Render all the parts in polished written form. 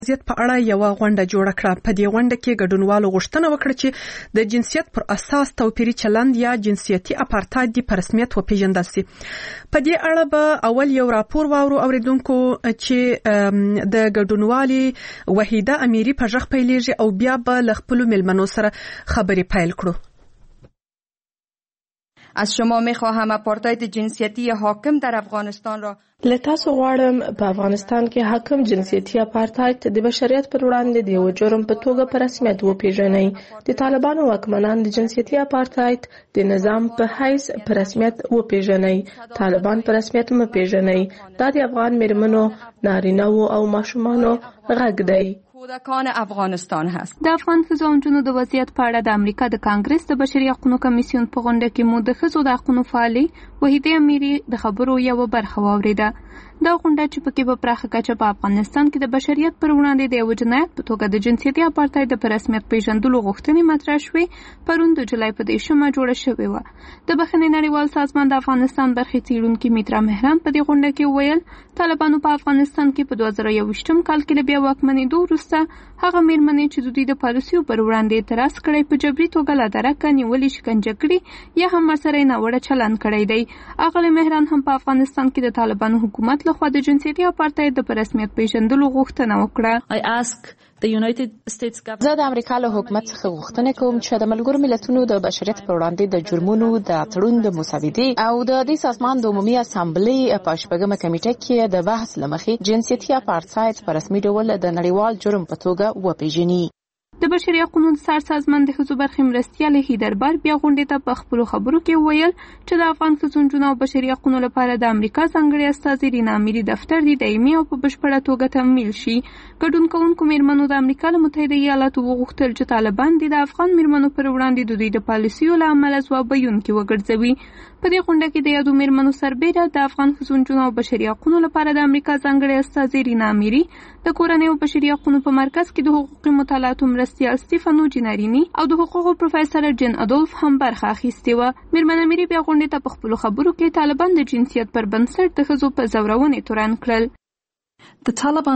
وضعیت په اړه یو غونډه جوړه کړه. په دې غونډه کې ګډونوالو غوښتنه وکړه چې د جنسیت پر اساس توپیري چلند یا جنسیتي اپارتاید په رسمیت وپیژندل شي. په دې اړه به اول یو راپور واورو اوریدونکو چې د ګډونوالي وحیده امیری په ژغ پیلېږي او بیا به له خپلو مېلمنو سره خبرې پیل کړو. از شما میخواهم اپارتاید جنسیتی حاکم در افغانستان را له تاسو غواړم په افغانستان کې حاکم جنسیتي اپارتاید د بشریت پر وړاندې د یو جرم په توګه په رسمیت وپیژنئ. د طالبانو واکمنان د جنسیتي اپارتاید د نظام په حیث په رسمیت وپیژنئ. طالبان په رسمیت مه پیژنئ. دا د افغان میرمنو، نارینه‌و او ماشومانو غږ دی. کودکان افغانستان هست. د افغان ښځو او نجونو د وضعیت په اړه د امریکا د کانګرس د بشري حقوقو کمیسیون په غونډه کې مو د ښځو د حقوقو فعالې وحیده امیری د خبرو یو برخه واوریده. دا غونډه چې پکې په پراخه کچه په افغانستان کې د بشریت پر وړاندې د یو جنایت په توګه د جنسیتي اپارتاید په رسمیت پیژندلو غوښتنې مطرح شوې، پرون د جولای په 10 جوړه شوې و. د بخښنې نړیوال سازمان د افغانستان برخې څیړونکي میترا مهران په دې غونډه کې ویل طالبانو په افغانستان کې په 2021 کال کې بیا واکمنېدو وروسته هغه میرمنې چې د دوی د پالیسیو پر وړاندې اعتراض کړی په جبري توګه له درکه نیولې، شکنجه کړي یا هم ورسره ناوړه چلند کړی دی. اغلې مهران هم په افغانستان کې د طالبانو حکومت لخوا د جنسیتي اپارتاید په رسمیت پیژندلو غوښتنه وکړه. زه د امریکا له حکومت څخه غوښتنه کوم چې د ملګرو ملتونو د بشریت پر وړاندې د جرمونو د تړون د مسودې او د دې سازمان د عمومي اسامبلې په شپږمه کمیټه کې د بحث لمخې جنسیتي اپارتاید په رسمي ډول د نړیوال جرم په توګه وپیژني. د بشري حقوقو د سازمان د ښځو برخې مرستیال هیدربار بیا غونډې ته په خپلو خبرو کې ویل چې د افغان ښځو نجونو او بشري حقوقو لپاره د امریکا ځانګړي استازي رینا امیري دفتر د دایمي او په بشپړه توګه تمویل شي. ګډون کوونکو میرمنو د امریکا له متحده ایالاتو وغوښتل چې طالبان د افغان میرمنو پر وړاندې د دوی د پالیسیو له امله ځواب ویونکي وګرځوي. په دې غونډه کې د یادو میرمنو سربېره د افغان ښځو نجونو او بشري حقوقو لپاره د امریکا ځانګړي استازي رینا امیري، د کورنۍ او بشري حقوقو په مرکز کې د حقوقي مطالعاتو مرستیال سټیفانو جینارینی او د حقوقو پروفیسور جن ادولف هم برخه اخیستې وه. میرمن امیري بیا غونډې ته په خپلو خبرو کې طالبان د جنسیت پر بنسټ د ښځو په زورونې تورن کړل. د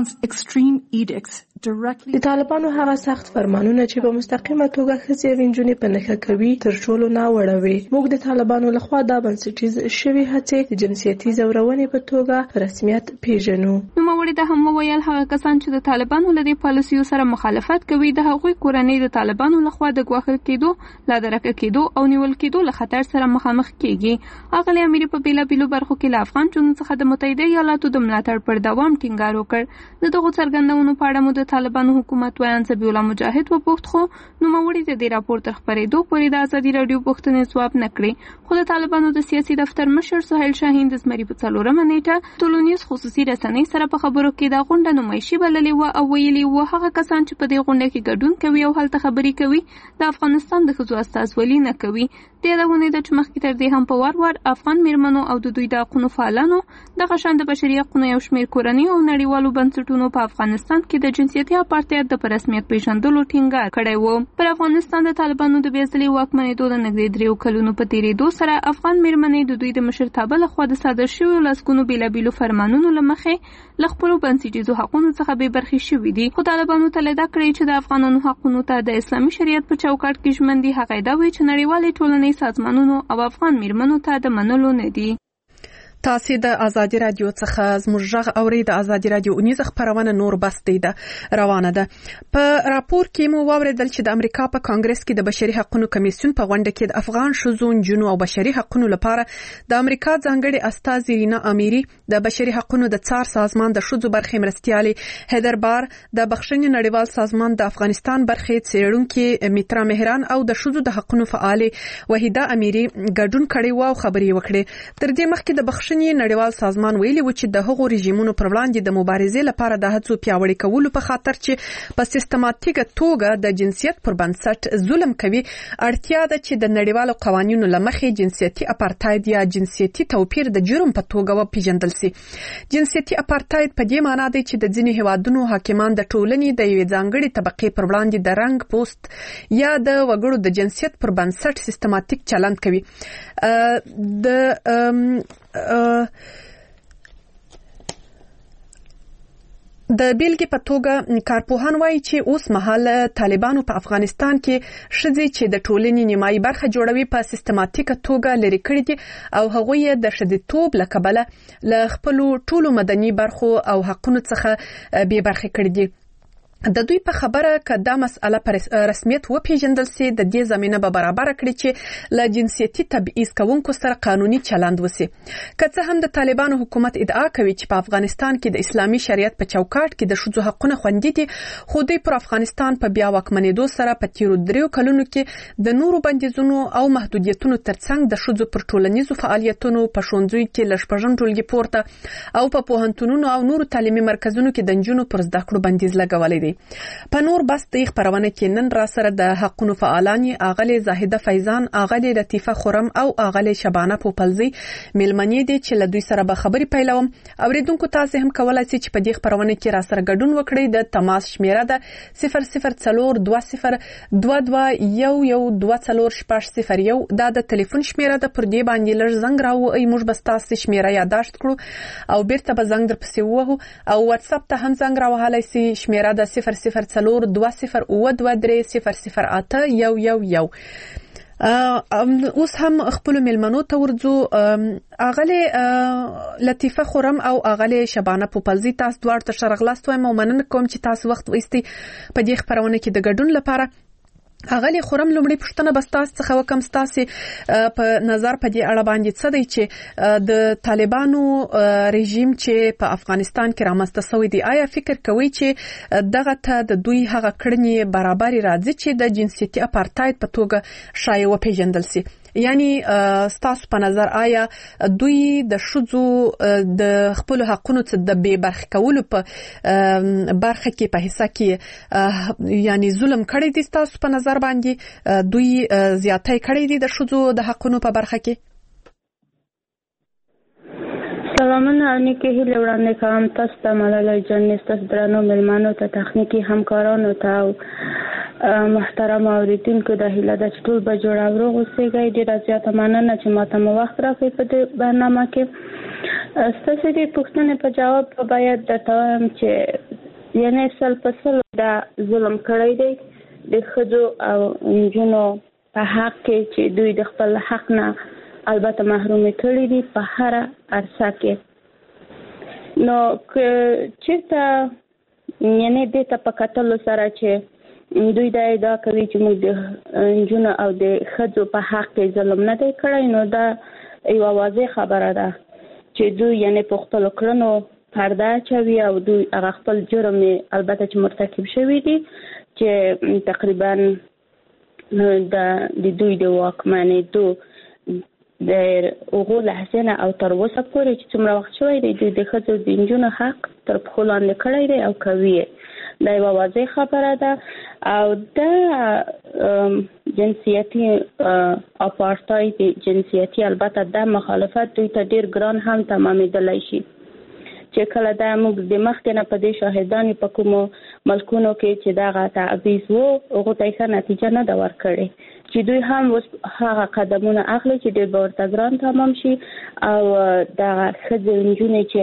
طالبانو هغه سخت فرمانونه چې په مستقیمه توګه ښځې او نجونې په نښه کوي تر ټولو ناوړه وي. موږ د طالبانو لخوا دا بنسټیز شوي هڅې د جنسیتي زورونې په توګه په رسمیت پیژنو. نوموړي د هم وویل هغه کسان چې د طالبانو له دې پالیسیو سره مخالفت کوي د هغوی کورنۍ د طالبانو لخوا د ګواښل کېدو، لا درکه کېدو او نیول کېدو له خطر سره مخامخ کېږي. اغلې امیري په بیلابیلو برخو کې له افغان جنونو څخه د متحده ایالاتو د ملاتړ پر دوام ټینګار وکړ. د دغو څرګندونو په اړه مو د طالبانو حکومت ویان ذبیح الله مجاهد وپوښت، خو نوموړي د دې راپور تر خپرېدو پورې د ازادي راډیو پوښتنې ځواب نه کړې. خو د طالبانو د سیاسي دفتر مشر سهیل شاهین د زمري په 4 نیټه ټولنیز خصوصي رسنۍ سره په خبرو کې دا غونډه نمایشي بللې وه او ویلي وه هغه کسان چې په دې غونډه کې ګډون کوي او هلته خبرې کوي د افغانستان د ښځو استازولي نه کوي. د یادونې ده چې مخکې تر دې هم په وار وار افغان میرمنو او د دوی د حقوقو فعالانو دغه شان د بشري حقوقو یو شمېر کورنۍ او نړیوالو بنسټونو په افغانستان کې د جنسیتي اپارتاید د رسمیت پیژندلو ټینګار کړی و. پر افغانستان د طالبانو د بیا ځلې واکمنېدو د نږدې 3 کلونو په تېرېدو سره افغان میرمنې د دوی د مشرتابه لخوا د صادر شویو لسګونو بېلابېلو فرمانونو له مخې له خپلو بنسټیزو حقونو څخه بې برخې شوي دي. خو طالبانو تلده کړې چې د افغانانو حقونو ته د اسلامي شریعت په چوکاټ کې ژمن دي. هغه دا وایي چې نړیوالې ټولنې سازمانونو او افغان میرمنو ته د منلو نه دي. تاسو د ازادي رادیو څخه زموږ غږ اورئ. د ازادي رادیو اونیزه خبرونه نور بسته ده روانه ده. په راپور کې مو واوریدل چې د امریکا په کانګرس کې د بشري حقوقو کمیسیون په غونډه کې د افغان ښځو، نجونو او بشري حقوقو لپاره د امریکا ځانګړي استازي رینا امیري، د بشري حقوقو د څار سازمان د ښځو برخې مرستیالي هیدربار، د بخښنې نړیوال سازمان د افغانستان برخې څیړونکي میترا مهران او د ښځو د حقوقو فعالې وحیده امیري ګډون کړی و او خبرې وکړې. تر دې مخکې د بخښنې نړیوال سازمان ویلي و چې د هغو رژیمونو پر وړاندې د مبارزې لپاره د هڅو پیاوړي کولو په خاطر چې په سیستماتیکه توګه د جنسیت پر بنسټ ظلم کوي اړتیا ده چې د نړیوالو قوانینو لمخې جنسیتي اپارتاید یا جنسیتي توپیر د جرم په توګه وپیژندل شي. جنسیتي اپارتاید په دې معنی دی چې د ځینې هیوادونو حاکمان د ټولنې د یوې ځانګړې طبقې پر وړاندې د رنګ، پوست یا د وګړو د جنسیت پر بنسټ سیستماتیک چلند کوي. د بیلګې په توګه کارپوهان وایي چې اوس مهال طالبانو په افغانستان کې ښځې چې د ټولنې نیمایي برخه جوړوي په سیستماتیکه توګه لري کړي دي او هغوی د ښځېتوب له کبله له خپلو ټولو مدني برخو او حقونو څخه بې برخې کړي دي. د دوی په خبره که دا مسأله پر رسمیت وپیژندل سي د دې زمينه به برابر کړي چې له جنسيتي تبعیض کوونکو سره قانوني چلند وسی. که څه هم د طالبانو حکومت ادعا کوي چې په افغانستان کې د اسلامي شریعت په چوکاټ کې د ښځو حقونه خوندي دي، خو دوی پر افغانستان په بیا واکمنېدو سره په تیرو 3 کلونو کې د نورو بندیزونو او محدودیتونو ترڅنګ د ښځو پر ټولنیزو فعالیتونو په ښوونځیو کې ل شپږم ټولګي پورته او په پوهنتونونو او نورو تعلیمي مرکزونو کې د نجونو پر زده کړو بندیز لګولې دي. په نور بس د خبرونه کې نن را سره د حقونو فعالان اغلی زاهده فیضان، اغلی لطیفه خرم او اغلی شبانه پوپلزی ملمنې دي چې له دوی سره به خبري پیلوم. اوریدونکو تاسو هم کولای شئ چې په دې خبرونه کې را سره ګډون وکړئ. د تماس شمیره ده 0042021124 دا د ټلیفون شمیره ده. پر دې باندې لږ زنګ راوړئ، موږ به تاسو شمیره یاداشت کړو او بیرته به زنګ در پسې ووهو. او واتس اپ ته هم زنګ راوهلای شئ، شمیره ده 004202008111. اوس هم خپل ملمنو ته ورځو. اغلی لطیفه خرم او اغلی شبانه پوپلزی، تاسو دوه ته شرغلاست وایم او مننه کوم چې تاسو وخت وایستي په دې خبرونه کې د ګډون لپاره. اغلی خرم لومړی پښتنه بستاس څخه وکم ستاسو په نظر په دې اړه باندې څه دی چې د طالبانو رژیم چې په افغانستان کې رامنځته شوی دی، آیا فکر کوي چې دغه ته د دوی هغه کړنې برابري راځي چې د جنسيتي اپارټاید په توګه شایع وپیژندل شي؟ یعنی ستاسو په نظر آیا دوی د ښځو د خپل حقونو څخه د بې برخې کولو په برخه کې په حصہ کې یعنی ظلم کړی دي؟ ستاسو په نظر باندې دوی زیاتې کړی دي د ښځو د حقونو په برخه کې؟ سلامونه او نیکې هیلې وړاندې کوم تاسو ته، ملالۍ جان، تاسو درنو مېلمانو ته، تخنیکي همکارانو ته او محترم اوریدونکو د هیله ده چې ټول به جوړ او روغ اوسئ. ډېره زیاته مننه چې ماته مو وخت راکړی په دې برنامه کې. ستاسو دې پوښتنې په جواب باید درته وایم چې یعنې سل په سل دا ظلم کړی دی د ښځو او نجونو په حق کې چې دوی د خپل حق نه البته محرومې کړي دي په هر عرصه کې. نو که چېرته یعنې دې ته په کتلو سره چې دوی دا ادعا کوي چې موږ د نجونو او د ښځو په حق کې ظلم نه دی کړی، نو دا یوه واضح خبره ده چې دوی یعنې په خپلو کړنو پرده اچوي او دوی هغه خپل جرم البته چې مرتکب شوي دي چې تقریبا د دوی د واکمنېدو د هغو لحظې نه او تر اوسه پورې چې څومره وخت شوی دی دوی د ښځو د نجونو حق تر پښو لاندې کړی دی او کوي. دا یوه واضح خبره ده او دا جنسیتي اپارټاید جنسیتي البته دا مخالفت دوی ته ډیر ګران هم تمامېدلی شي چې کله دا موږ د مخکې نه په دې شاهدان په کومو ملکونو کې چې دغه تعویض و هغو ته ښه نتیجه نه ده ورکړې چې دوی هم اوس هغه قدمونه اخلي چې ډېر به ورته ګران تمام شي او دغه ښځې نجونې چې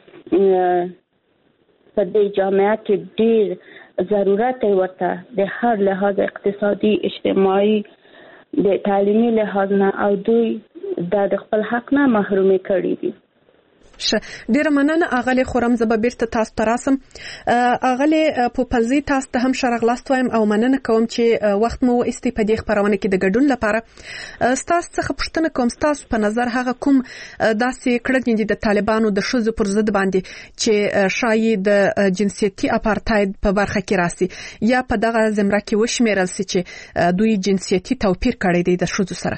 په دې جامعه کې ډېر ضرورت دی ورته د هر لحاظ اقتصادي اجتماعي د تعلیمي لحاظ نه او دوی د خپل حق نه محرومې کړي دي. ډیره مننه اغلی خورم. زبا بیرته تاسو ته راسم. اغلی پوپلزی تاسو ته هم شرغلاست وایم او مننه کوم چې وخت مو وایستی په دې خبرونه کې د ګډون لپاره. تاسو څخه پوښتنه کوم، تاسو په نظر هغه کوم داسې کړنې دي د طالبانو د ښځو پر ضد باندې چې شایي د جنسيتي اپارټاید په برخه کې راسي یا په دغه زمره کې وشمیرل سي چې دوی جنسيتي توپیر کړی دی د ښځو سره؟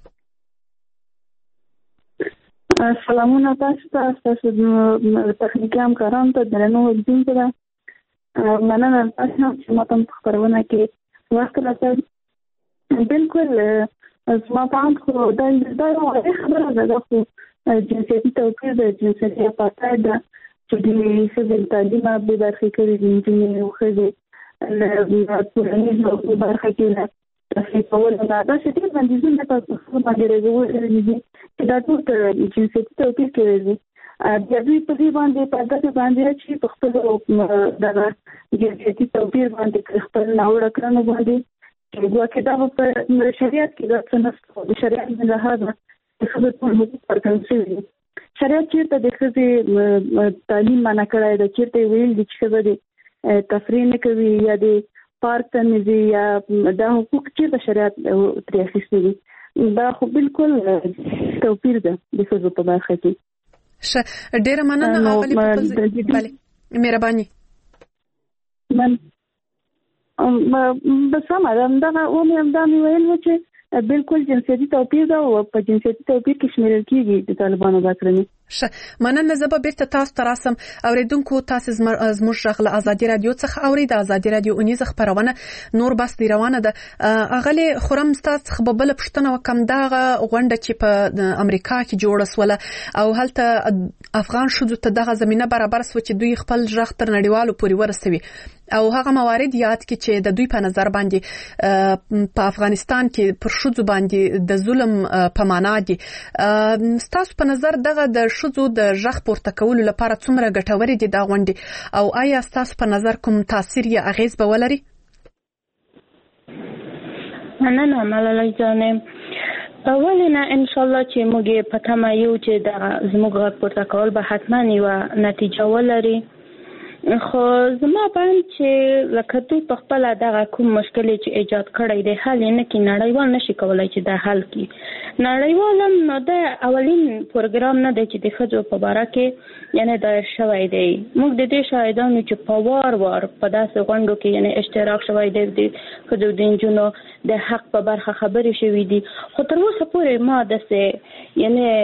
سلامونه تاسو ته، تاسو تخنیکي همکارانو ته، درنو اوریدونکو ته مننه تاسو چې ما ته په خپرونه کې وخت راکړی. بالکل زما په اند خو دا یوه خبره ده، خو جنسیتي توپیر د جنسیتي اپارټاید ده چې د ښځې تعلیم بې برخې کړي دي، نجونې او ښځې له ټولنیزو برخه کې نه تفریح کول نه داسې ډېر بندیزونه په خپل باندې راغلي دي چې دا ټول جنسیتي توپیر کوي د دوی په دې باندې په دغه باندې چې په خپل دغه جنسیتي توپیر باندې خپل ناوړه کړنو باندې چې ګواکې دا په شریعت کې د څنګه د شریعت نه لحاظه د خپل حقوق ورکړل شوي شریعت چیرته د ښځې تعلیم منع کړی دی چیرته ویل دي چې ښځه د تفریح نه کوي یا د پارک ته نه ځي یا دا حقوق چیرته شریعت ترې اخیستي دي دا خو بالکل توپیر ده د ښځو په برخه کې ډیره مننه اغلی بله مهرباني بس هم دا مې ویل و چې بالکل جنسیتي توپیر ده او په جنسیتي توپیر کې شمیرل کیږي د طالبانو دا کړنې مننه زه به بیرته تاسو ته راسم اوریدونکو تاسو زموږ غږ له ازادي رادیو څخه اوري د ازادي رادیو اونیزه خبرونه نور بس دی روانه ده اغلی خرم تاسو خبربل پښتنه وکم دا غونډه چې په امریکا کې جوړه سوله او هلته افغان شوزو ته دغه زمينه برابر سو چې دوی خپل ژغ تر نړیوالو پوري ورسوي او هغه موارد یاد کی چې د دوی په نظر باندې په افغانستان کې پر شوزو باندې د ظلم په معنا دي تاسو په نظر دغه د شوزو د ژغ پورته کولو لپاره څومره ګټورې دي دا غونډې او آیا تاسو په نظر کوم تاثیر یا اغیز به ولري؟ نه ملالۍ جانم اولینا ان شاء الله چې موږ په تمه یو چې د زموږ غږ پورته کول به حتما یو نتیجه ولري خو زما باندې چې لکه دوی په خپل دغه کوم مشکل چې ایجاد کړی دی حل نه کې نړیوال نشي کولای چې دا حل کړي نړیوال نو د اولین پروګرام نه دی چې د ښځو په اړه کې یعنی دایر شوی دی موږ د دې شاهدانو چې په وار په داسې غونډو کې یعنی اشتراک شوی دی د ښځو د نجونو د حق په برخه خبرې شوې دي خو تر اوسه پورې ما داسې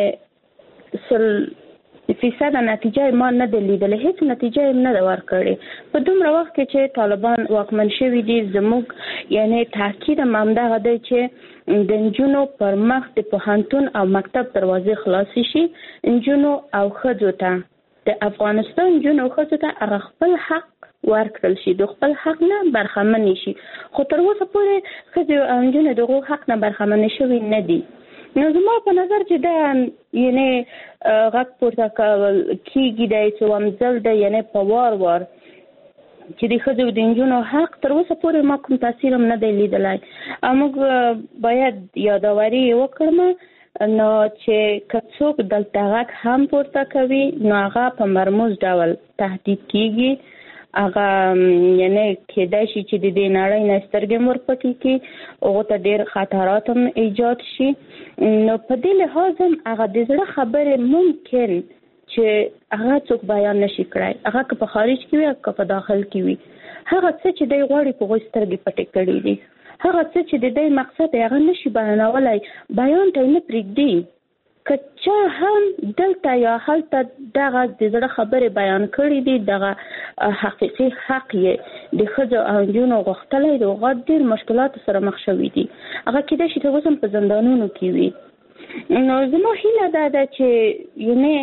یعنی فیصد نتیجه ما نه دی لیدلې هیڅ نتیجه نه ده ورکړې په دومره وخت کې چې طالبان واکمن شوي دي زموږ یعنی تاکید همدغه دی چې د نجونو پر مخ د پوهنتون او مکتب دروازې خلاصې شي نجونو او ښځو ته د افغانستان نجونو او ښځو ته هغه خپل حق ورکړل شي د خپل حق نه برخمن شي خو تر اوسه پورې ښځې او نجونې دغه حق نه برخمن شوي نه دي نو زما په نظر چې دا یعنی غږ پورته کول کیږي د څومځل د یعنی په وار چې د ښځو د نجونو حق تر اوسه پورې ما کوم تاثیر هم نه دی لیدلی موږ باید یادواري وکړم نو چې که څوک دلته غږ هم پورته کوي نو هغه په مرموز ډول تهدید کیږي هغه یعنی کېدای شي چې د دې نړۍ نه سترګې ورپکې کې هغه ته ډېر خطرات هم ایجاد شي نو په دې لحاظ هم هغه د زړه خبرې ممکن چې هغه څوک بیان نشي کړای هغه که په خارج کې وي که په داخل کې وي هغه څه چې دی غواړي په غوږ سترګې پټې کړي دي هغه څه چې د دې مقصد هغه نشي بیانولای بیان ته نه پرېږدي که چا هم دلته یا هلته دغه د زړه خبرې بیان کړي دي دغه حقیقي حق یې د ښځو او نجونو غوښتلی دی هغه ډېر مشکلاتو سره مخ شوي دي هغه کېدای شي تر اوسه په زندانونو کې وي نو زما هیله دا ده چې یعنی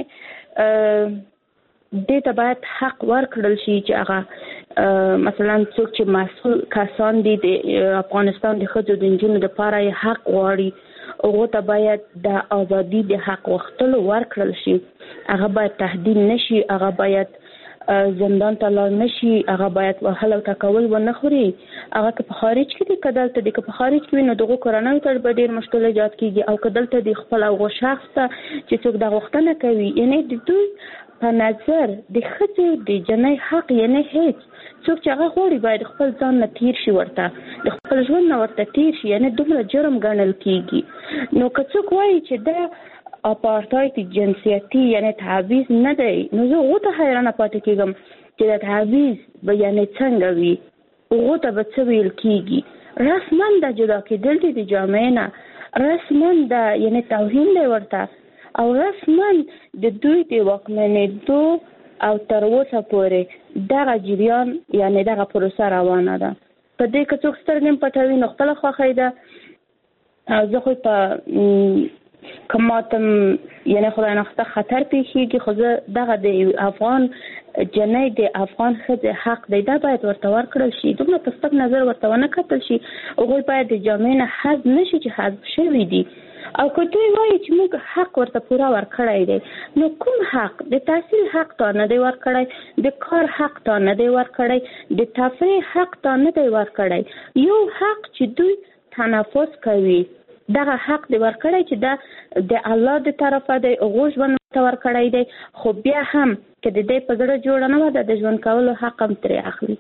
دې ته باید حق ورکړل شي چې هغه مثلا څوک چې مسؤل کسان دي د افغانستان د ښځو د نجونو دپاره یې حق غواړي هغه ته باید د ازادي د حق وختلو ورکړل شي هغه باید تهدید نشي هغه باید زندان ته لاړ نشي هغه باید وهل او ټکول ونه خوري هغه که په خارج کې دي که دلته دي که په خارج کې وي نو دغه کورنۍ ته به ډېر مشکل ایجاد کېږي او که دلته د خپل هغه شخص ته چې څوک دا غوښتنه کوي یعنی د دوی په نظر د ښځې د جنۍ حق یعنی هیڅ څوک چې هغه غواړي باید خپل ځان نه تیر شي ورته د خپل ژوند نه ورته تیر شي یعنی دومره جرم ګڼل کېږي نو که څوک وایي چې دا اپارتاید جنسیتي یعنی تعویض نه دی نو زه هغو ته حیرانه پاتې کېږم چې د تعویض به یعنی څنګه وي هغو ته به څه ویل کېږي رسما د جدا کېدل دي د جامعې نه رسما د یعنی توهین دی ورته او رسما د دوی د واکمنېدو او تر اوسه پورې دغه جریان یعنی دغه پروسه روانه ده په دې که څوک سترګې پټوي نو خپله خوښۍ ده زه خو په که ماته یعنی خدای نخواسته خطر پیښیږي خو زه دغه د افغان جنۍ د افغان ښځې حق دی دا باید ورته ورکړل شي دومره په سپک نظر ورته ونه کتل شي هغوی باید د جامعې نه حذف نشي چې حذف شوي دي او کته وایي چې موږ حق ورته پورا ورکړی دی نو کوم حق د تحصیل حق ته نه دی ورکړی د کار حق ته نه دی ورکړی د تفریح حق ته نه دی ورکړی یو حق چې دوی تنفس کوي دغه حق دی ورکړی چې د الله د طرفه دی غوښ ونه ورکړی دی خو بیا هم چې د دې په ګډه جوړ نه و د ژوند کولو حق هم ترې اخلي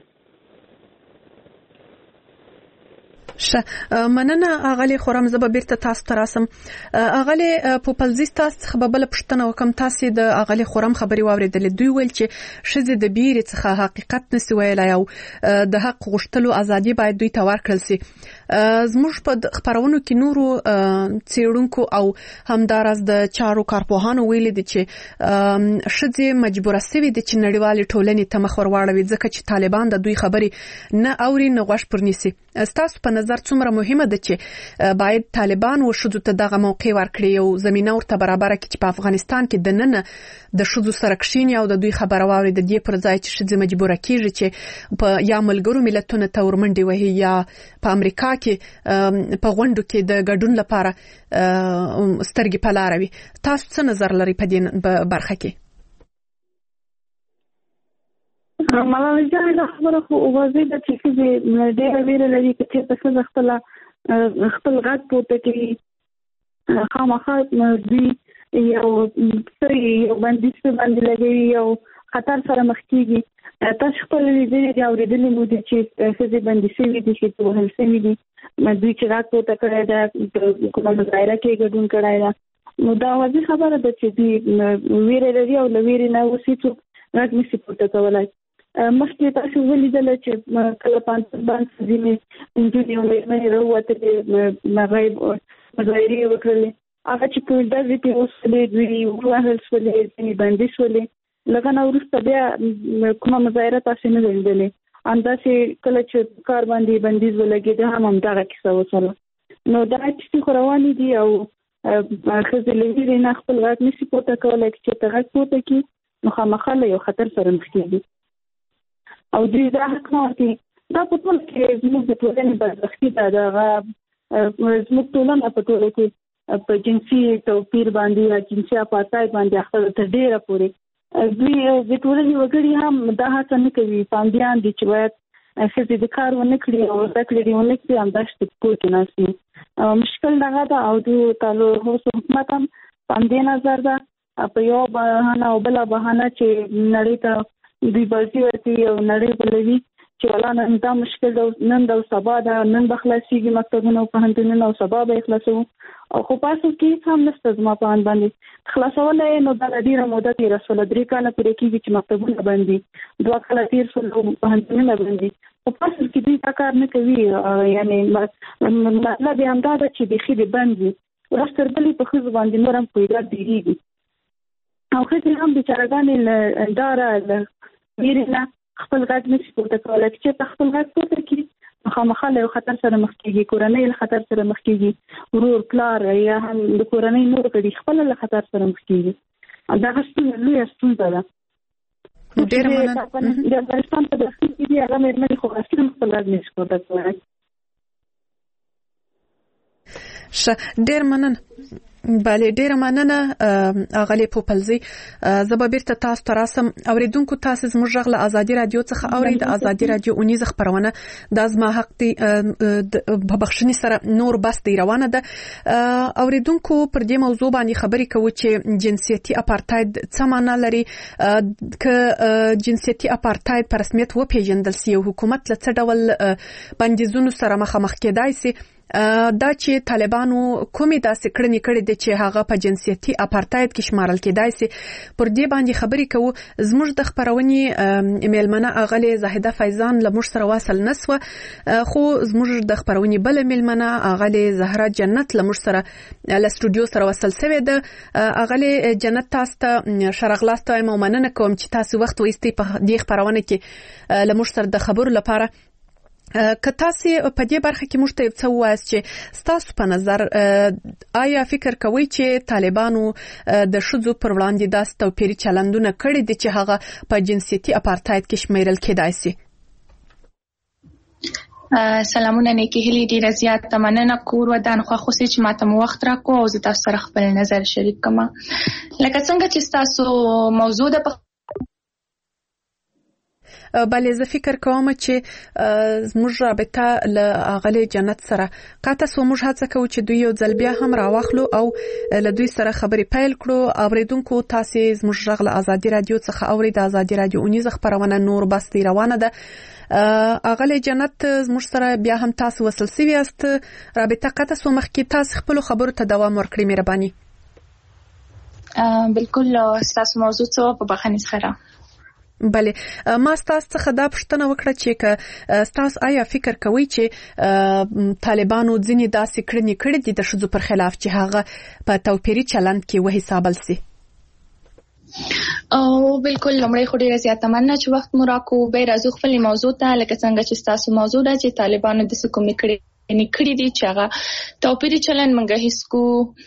مننه اغلی خورم زب بیرته تاسو ته راسم اغلی پوپلزی تاسو خبره پښتنه وکم تاسو د اغلی خورم خبري واوریدل دوی ویل چې شزه د بیر څخه حقیقت نسی ویلای او د حق غوښتلو ازادي باید دوی ته ورکړل شي زموږ په خبرونو کې نورو څېړونکو او همدارس د چارو کارپوهانو ویل دي چې شزه مجبوره سوي دي چې نړیوال ټولنې ته مخ ورواړوي ځکه چې طالبان د دوی خبري نه اوري نه غوښ پرنيسي تاسو په نظر څومره مهمه ده چې باید طالبان و شذو ته دغه موقع ورکړي او زمينه ورته برابر کړي چې په افغانستان کې د نن د شذو سره کښینی او د دوی خبره واوري د دې پر ځای چې شذو مجبوره کیږي چې په یا ملګرو ملتونو ته ورمنډي وهي یا په امریکا کې په غونډو کې د ګډون لپاره سترګې پلاروي تاسو څه نظر لري په دې برخه کې ملاله جان خبره خو واضح ده چې ډېر ویره لري چې په څه خپل غږ پورته کوي خامخا دوی یو باندې باندې لګوي یو خطر سره مخ کیږي تاسو خپل لیدلې اوریدلې مو دي چې څه باندې سوي دي چې په هر سوي دي دوی چې غږ پورته کړی دا کومه مظاهره کې ګډون کړی دا نو دا واضح خبره ده چې دوی ویره لري او لویره نه وسی څوک غږ نشي پورته کولای مخکې تاسو ولیدل چې کله باندې ځینې انجونې مې وروته مظاهرې وکړلې هغه چې په داسې په اوسلې دوی وهل سولې ځینې باندې سولې لکه نو وروسته بیا کومه مظاهره تاسو نه ولیدلې انداسې کله چې کار باندې بندیز ولګي دا هم دغه کیسه وسله نو دا چې روانې دي او خزه لویری نه خپل غږ نشي پورته کولای چې ته غږ پورته کی نو خامخا یو خطر سره مخ کیږي او دې دا حق نه ورته دا په ټول کې زموږ د ټولنې بدبختي ده زموږ ټولنه په ټول کې په جنسي توپیر باندې یا جنسي اپارټاید باندې اخته تر ډیره پورې دوی د ټولنې وګړي هم دا هڅه نه کوي پاندیان دي چې باید خزه د کار ونه کړي او دا کړي ونه کړي هم داشت کوټ ناسي مشکل دغه دا او د تعالو حکومت هم پاندې نظر ده په یو بهانه او بل بهانه چې نړۍ ته دوی بلځي ورته او نړۍ بلوي چې ولا نن دا مشکل نن د سبا دا نن بخلاصيږي مکتبونو په هندونو او سبا به اخلاصو او خو پاسو کې هم نشته زما په ان باندې خلاصولای نو د ډیره موده تیر رسول درې کاله پرې کېږي چې مکتبونه باندې دوه کاله تیر سول په هندونو باندې په پاسو کې دوی کار نه کوي یعنی مطلب یې هم دا چې د خېد باندې ورستر بلې په خزو باندې نورم پیدا دیږي او خزه هم بیچارهګانې انداره ویرنه خپل غږ نشي پورته کولای چې خپل غږ پورته کړي خامخا له خطر سره مخ کېږي کورنۍ له خطر سره مخ کېږي ورور پلار یا هم د کورنۍ نور کړي خپل له خطر سره مخ کېږي دا هڅه لوی ستونزه ده ډېر مننه د افغانستان په داخل کې دی هغه مېرمنې خو اصلي خپل غږ نشي پورته کولای ډېر مننه بله ډیره مننه اغلی پوپلزی زبابیرته تاسو ته راسم اوریدونکو تاسو زموږ غږ له ازادي رادیو څخه اورئ د ازادي رادیو اونیزه خبرونه د ازما حق دی په بخښنې سره نور بس دی روانه ده اوریدونکو پر دې موضوع باندې خبرې کوي چې جنسيتي اپارټاید څه معنی لري ک جنسيتي اپارټاید په رسمیت و پیژندل سي حکومت له څه ډول بندیزونو سره مخامخ کېدای سي دا چې طالبانو کومې داسې کړنې کړې دي چې هغه په جنسيتي اپارټاید کې شمارل کېدای سي پر دې باندې خبرې کوو زموږ د خبرونې میلمنه اغلی زاهده فیضان له موږ سره واصل نسوه خو زموږ د خبرونې بل میلمنه اغلی زهرا جنت له موږ سره له استودیو سره وصل شوې ده اغلی جنت تاسو ته شرغلاست او مننه کوم چې تاسو وخت وایستئ په دې خبرونه کې له موږ سره د خبرو لپاره که تاسو په دې برخه کې موږ ته څه وایاست چې تاسو په نظر آیا فکر کوئ چې طالبانو د شذو پر وړاندې داس توپیري چلندونه کړي دي چې هغه په جنسيتي اپارټاید کې شمیرل کېدای شي سلامونه نیکی هیلې ډیره زیات مننه کور ودان خو خو چې ماته مو وخت راکو او زه تاسو سره خپل نظر شریک کوم لکه څنګه چې تاسو موضوع د بلې زه فکر کوم چې زموږ رابطه له اغلې جنت سره قاطع سو موږ هڅه کوو چې دوی یو ځل بیا هم راوخلو او له دوی سره خبرې پیل کړو. اوریدونکو تاسو زموږ غږ له ازادي رادیو څخه اورید. ازادي رادیو اونیزه خبرونه نور بس دی روانه ده. اغلې جنت زموږ سره بیا هم تاسو وصل سوي است. رابطه قطع سو مخکې تاسو خپل خبرو ته دوام ورکړئ مهرباني. بالکل تاسو موضوع څه په بخښنې سره. بله ما تاسو څخه دا پوښتنه وکړه چې تاسو آیا فکر کوئ چې طالبانو ځینې داسې کړنې کړې دي د ښځو پر خلاف چې هغه په توپیري چلند کې وحسابل سي؟ او بالکل لمړی خو ډیره زیاته مننه چې وخت مو راکو. به راځو خپل موضوع ته. لکه څنګه چې تاسو موضوع ده چې طالبانو د کومې کړې دي چې هغه توپیري چلند منګه هیڅ کو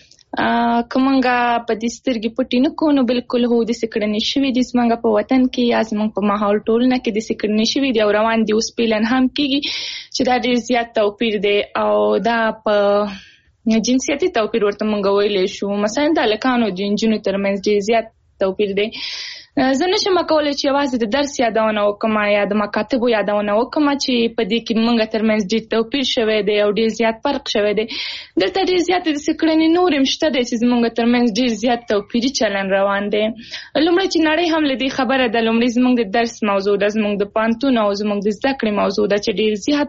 کومنګا په دې سترګې پټې نه کو نو بالکل هو د سکړنې شوی د سمنګ په وطن کې یا زمونږ په ماحول ټولنه کې د سکړنې شوی دی او روان دی اوس پیلن هم کېږي چې دا ډیر زیات توپیر دی او دا په جنسیتي توپیر ورته مونږ ویلې شو. مثلا د لکانو د جنونو ترمنځ ډیر زیات توپیر دی. زه نشم کولای چې یوازې د درس یادونه وکم یا د مکاتبو یادونه وکم چې په دې کې مونږ ترمنځ ډیر توپیر شوی دی او ډیر زیات فرق شوی دی. دلته ډیر زیات د سکړنې نور مشته دی چې مونږ ترمنځ ډیر زیات توپیري چلن روان دی. لومړی چې نړۍ هم لدی خبره ده. لومړی زمونږ د درس موضوع ده، زمونږ د پانتون او زمونږ د زده کړې موضوع ده چې ډیر زیات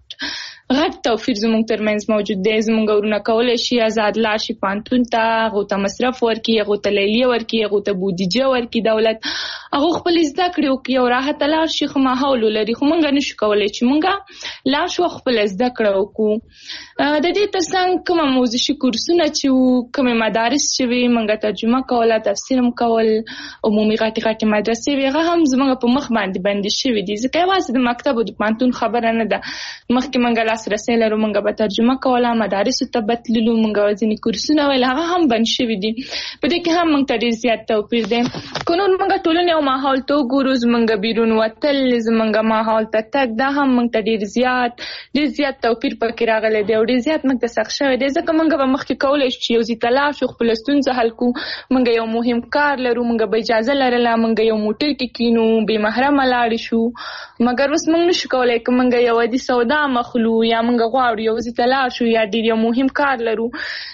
غټ توپیر زموږ ترمنځ موجود دی. زموږ ورونه کولای شي آزاد لار شي پانتون ته، هغه ته مصرف ورکړي، هغه ته لیلیه ورکړي، هغه ته بودیجه ورکړي دولت، هغه خپل زده کړې وکړي او راحت لار شي. خو ماحول لري خو مونږ نشو کولای چې مونږ لا شو خپل زده کړې وکړو. د دې ترڅنګ کوم موزیشي کورسونه چې کوم مدارس چې وي مونږ ترجمه کوله، تفسیر هم کول، عمومي غټي مدرسې وي هغه هم زموږ په مخ باندې بندي شوی دي. ځکه یوازې د مکتب او د پانتون خبره نه ده. مخکې مونږ لاسرسي لرو، مونږ به ترجمه کوله، مدارس ته بتللو، مونږ ځینې کورسونه ویل هغه هم بند شوی دي. په دې کې هم مونږ ته ډیر زیات توپیر دی. قانون مونږ ټولنه او ماحول ته ګورو، مونږ بیرون وتل، مونږ ماحول ته تک دا هم مونږ ته ډیر زیات توپیر پکې راغلی دی او ډیر زیات مونږ ته سخت شوی دی. ځکه مونږ به مخکې کولای شو یو ځای ته لاړ شو، خپل ستونزه حل کو، مونږ یو مهم کار لرو، مونږ به اجازه لرله، مونږ یو موټر کې کینو، بې محرمه لاړ شو. مګر اوس مونږ نشو کولای که مونږ یو عادي سودا مخلو یا مونږ غواړو یو ځای ته لاړ شو یا ډیر یو مهم کار لرو،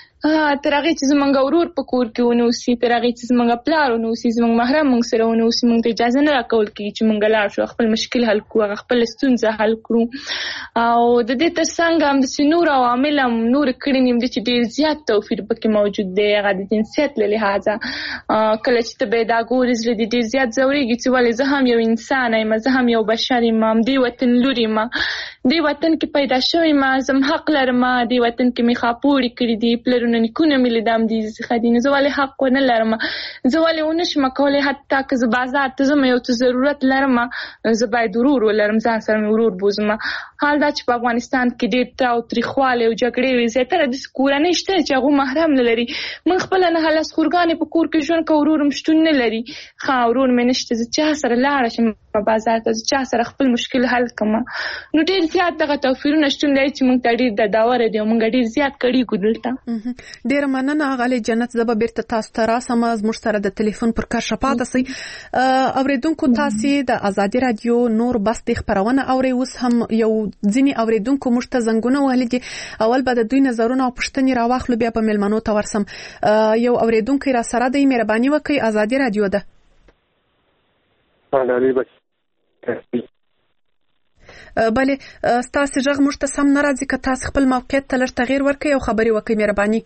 تر هغې چې زمونږ ورور په کور کې ونوسي، تر هغې چې زمونږ پلار ونوسي، زمونږ محرم مونږ سره ونوسي، مونږ ته اجازه نه راکول کېږي چې مونږ لاړ شو خپل مشکل حل کړو، هغه خپل ستونزه حل کړو. او د دې ترڅنګ همداسې نور عوامل هم نور کړنې هم دي چې ډېر زیات توپیر پکې موجود دی. هغه د جنسیت له لحاظه کله چې ته به دا ګورې زړه دې ډېر زیات ځورېږي چې ولې زه هم یو انسان یم، زه هم یو بشر یم، دې وطن لور یم، دې وطن کې پیدا شوی یم، زه حق لرم، دې وطن کې مې خاپوړې کړي دي، پلرونه نیکونه مې لیدم دي څخه دي، نو زه ولې حق ونه لرم؟ زه ولې ونشم کولی حتی که زه بازار ته ځم یو څه ضرورت لرم زه باید ورور ولرم، ځان سره مې ورور بوزم. حال دا چې په افغانستان کې ډېر تاوتریخوالی او جګړې وي، زیاتره داسې کورنۍ شته چې هغوی محرم نه لري. موږ خپله نه لاسخورګانې په کور کې ژوند کوو، ورور هم شتون نه لري. ورور مې نشته، زه چا سره لاړه شم په بازار ته، زه چا سره خپل مشکل حل کړم. نو ډېر زیات دغه توپیرونه شتون لري چې موږ ته ډېر د داوره دي او موږ ډېر زیات کړیږو دلته. ډېره مننه غالي جنت. زه به بیرته تاسو ته راسم. زموږ سره د ټلیفون پر کار شپاته سي. اوریدونکو تاسو د ازادي رادیو نور بس د خبرونه اوري. اوس هم یو ځینی اوریدونکو موږ ته زنګونه وهلي دي. اول به د دوی نظرونه او پوښتنې راواخلو، بیا په ملمنو ته ورسم. یو اوریدونکو را سره د مهرباني وکي ازادي رادیو ده. بله ستاسو ژغ موږ ته سم نه راځي. که تاسو خپل موقعیت ته لږ تغییر ورکړئ او خبرې وکړئ مهرباني.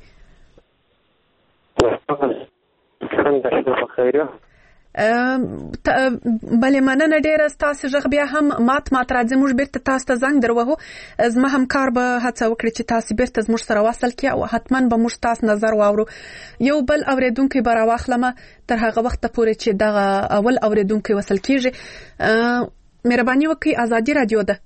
بله مننه ډیره. ستاسو ژغ بیا هم مات راځي. موږ بیرته تاسو ته زنګ دروهو. زما همکار به هڅه وکړي چې تاسو بیرته زموږ سره وصل کړي او حتما به موږ تاسو نظر واورو. یو بل اوریدونکو به راواخلم تر هغه وخت پورې چې دغه اول اوریدونکو وصل کیږي. مهرباني وکړئ ازادي رادیو ده.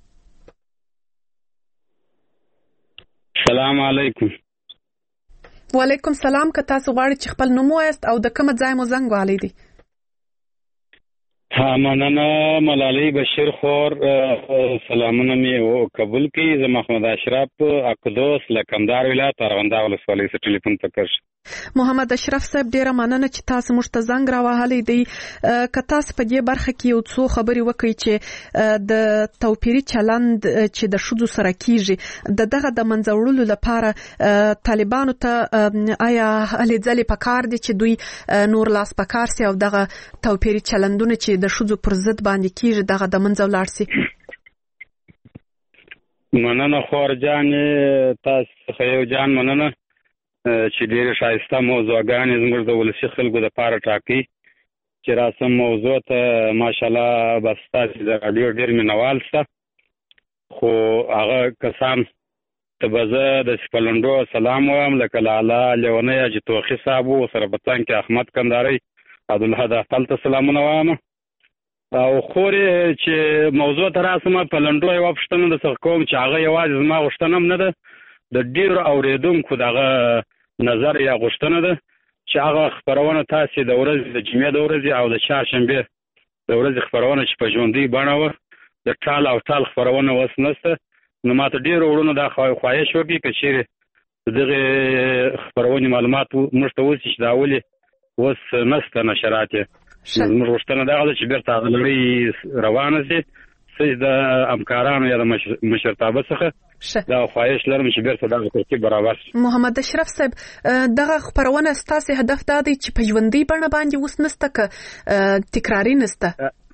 سلام علیکم. وعلیکم سلام. که تاسو غواړئ چې خپل نوم وایست او د کوم ځای مو زنګ والی دی؟ ها مننه ملالۍ بشیر خور سلامونه می قبول کی زه محمد اشرف اقدوس لکندار ولایت ارغنداب ولسوالۍ څخه ټلیفون تکرش. محمد اشرف صاحب ډیره مننه چې تاسو موږ ته زنګ راوهلی دی. که تاسو په دې برخه کې یو څو خبرې وکړئ چې د توپیري چلند چې د ښځو سره کیږي دغه د منځه وړلو لپاره طالبانو ته آیا هلې ځلې پکار دي چې دوی نور لاس پکار سي او دغه توپیري چلندونه چې د ښځو پر ضد باندې کیږي دغه د منځه ولاړ سي؟ مننه خور جان، تاسو خو جان مننه چې ډېر ښایسته موضوعګانې زموږ د ولسي خلکو دپاره ټاکي چې راسم موضوع ته ماشاءالله بس تاسې د راډیو ډېر مینوال شته، خو هغه کسان ته به زه داسې په لنډو سلام وایم لکه لالا لیونی حاجي توخي صاحب و، سره په څنګ کې احمد کنداري عبدالحد اختل ته سلامونه وایم. او خورې چې موضوع ته راسم په لنډو یوه پوښتنه درڅخه کوم چې هغه یوازې زما غوښتنه هم نه ده، د ډېرو اورېدونکو دغه نظر یا غوښتنه ده چې هغه خپرونه تاسې د ورځې د جمعې د ورځې او د چهارشنبې د ورځې خپرونه چې په ژوندۍ بڼه وه د ټال او ټال خپرونه اوس نشته، نو ما ته ډېرو وروڼو دا خواهش وکړي که چیرې د دغې خپرونې معلومات موږ ته اوسي چې دا ولې اوس نشته نشرات یې. زموږ غوښتنه دغه ده چې بېرته هغه لړۍ روانه شي، څه د همکارانو یا د مشرتابه څخه دا خواهش لرم چې بیرته دغه ترتیب برابر شي. محمد اشرف صاحب دغه خپرونه ستاسو هدف دا دی چې په ژوندۍ بڼه باندې اوس نسته که تکراري نسته؟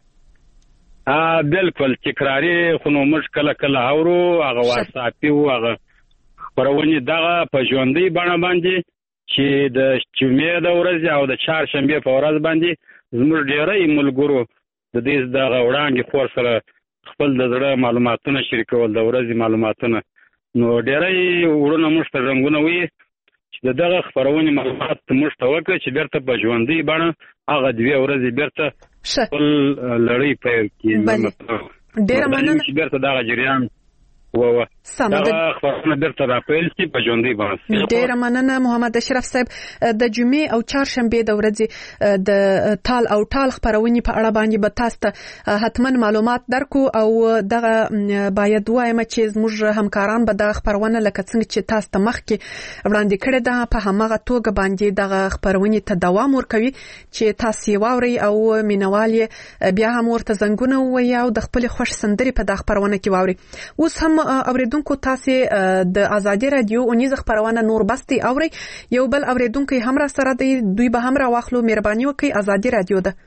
بالکل تکراري خو نو موږ کله کله اورو، هغه واتساپي و هغه خپرونې دغه په ژوندۍ بڼه باندې چې د جمعې د ورځې او د چهارشنبې په ورځ باندې زموږ ډېری ملګرو د دې دغه وړاندې خور سره خپل د زړه معلوماتونه شریکول، د ورځې معلوماتونه، نو ډېری وروڼه موږ ته زنګونه وایي چې د دغه خپرونې معلومات موږ ته وکړه چې بیرته په ژوندۍ بڼه هغه 2 ورځې بیرته خپل لړۍ پیل کړي. ډېره مننه چې بیرته دغه جریان دغه خبرونه بیرته راپیل شي په ژوندۍ بڼه. ډېره مننه محمد اشرف صاحب. د جمعې او چهارشنبې د ورځې د ټال او ټال خپرونې په اړه باندې به تاسو ته حتما معلومات درکو او دغه باید وایم چې زموږ همکاران به دغه خپرونه لکه څنګه چې تاسو ته مخکې وړاندې کړې ده په هماغه توګه باندې دغه خپرونې ته دوام ورکوي چې تاسو یې واورئ او مینوال یې بیا هم ورته زنګونه ووایي او د خپلې خوښ سندرې په دغه خپرونه کې واورئ. اوس هم اوریدونکو تاسو د آزادي رادیو اونیزه خبرونه نور بستي اوري، یو بل اوریدونکو هم را سره دی، دوی به هم را واخلو. مهرباني وکړئ، آزادي رادیو ده.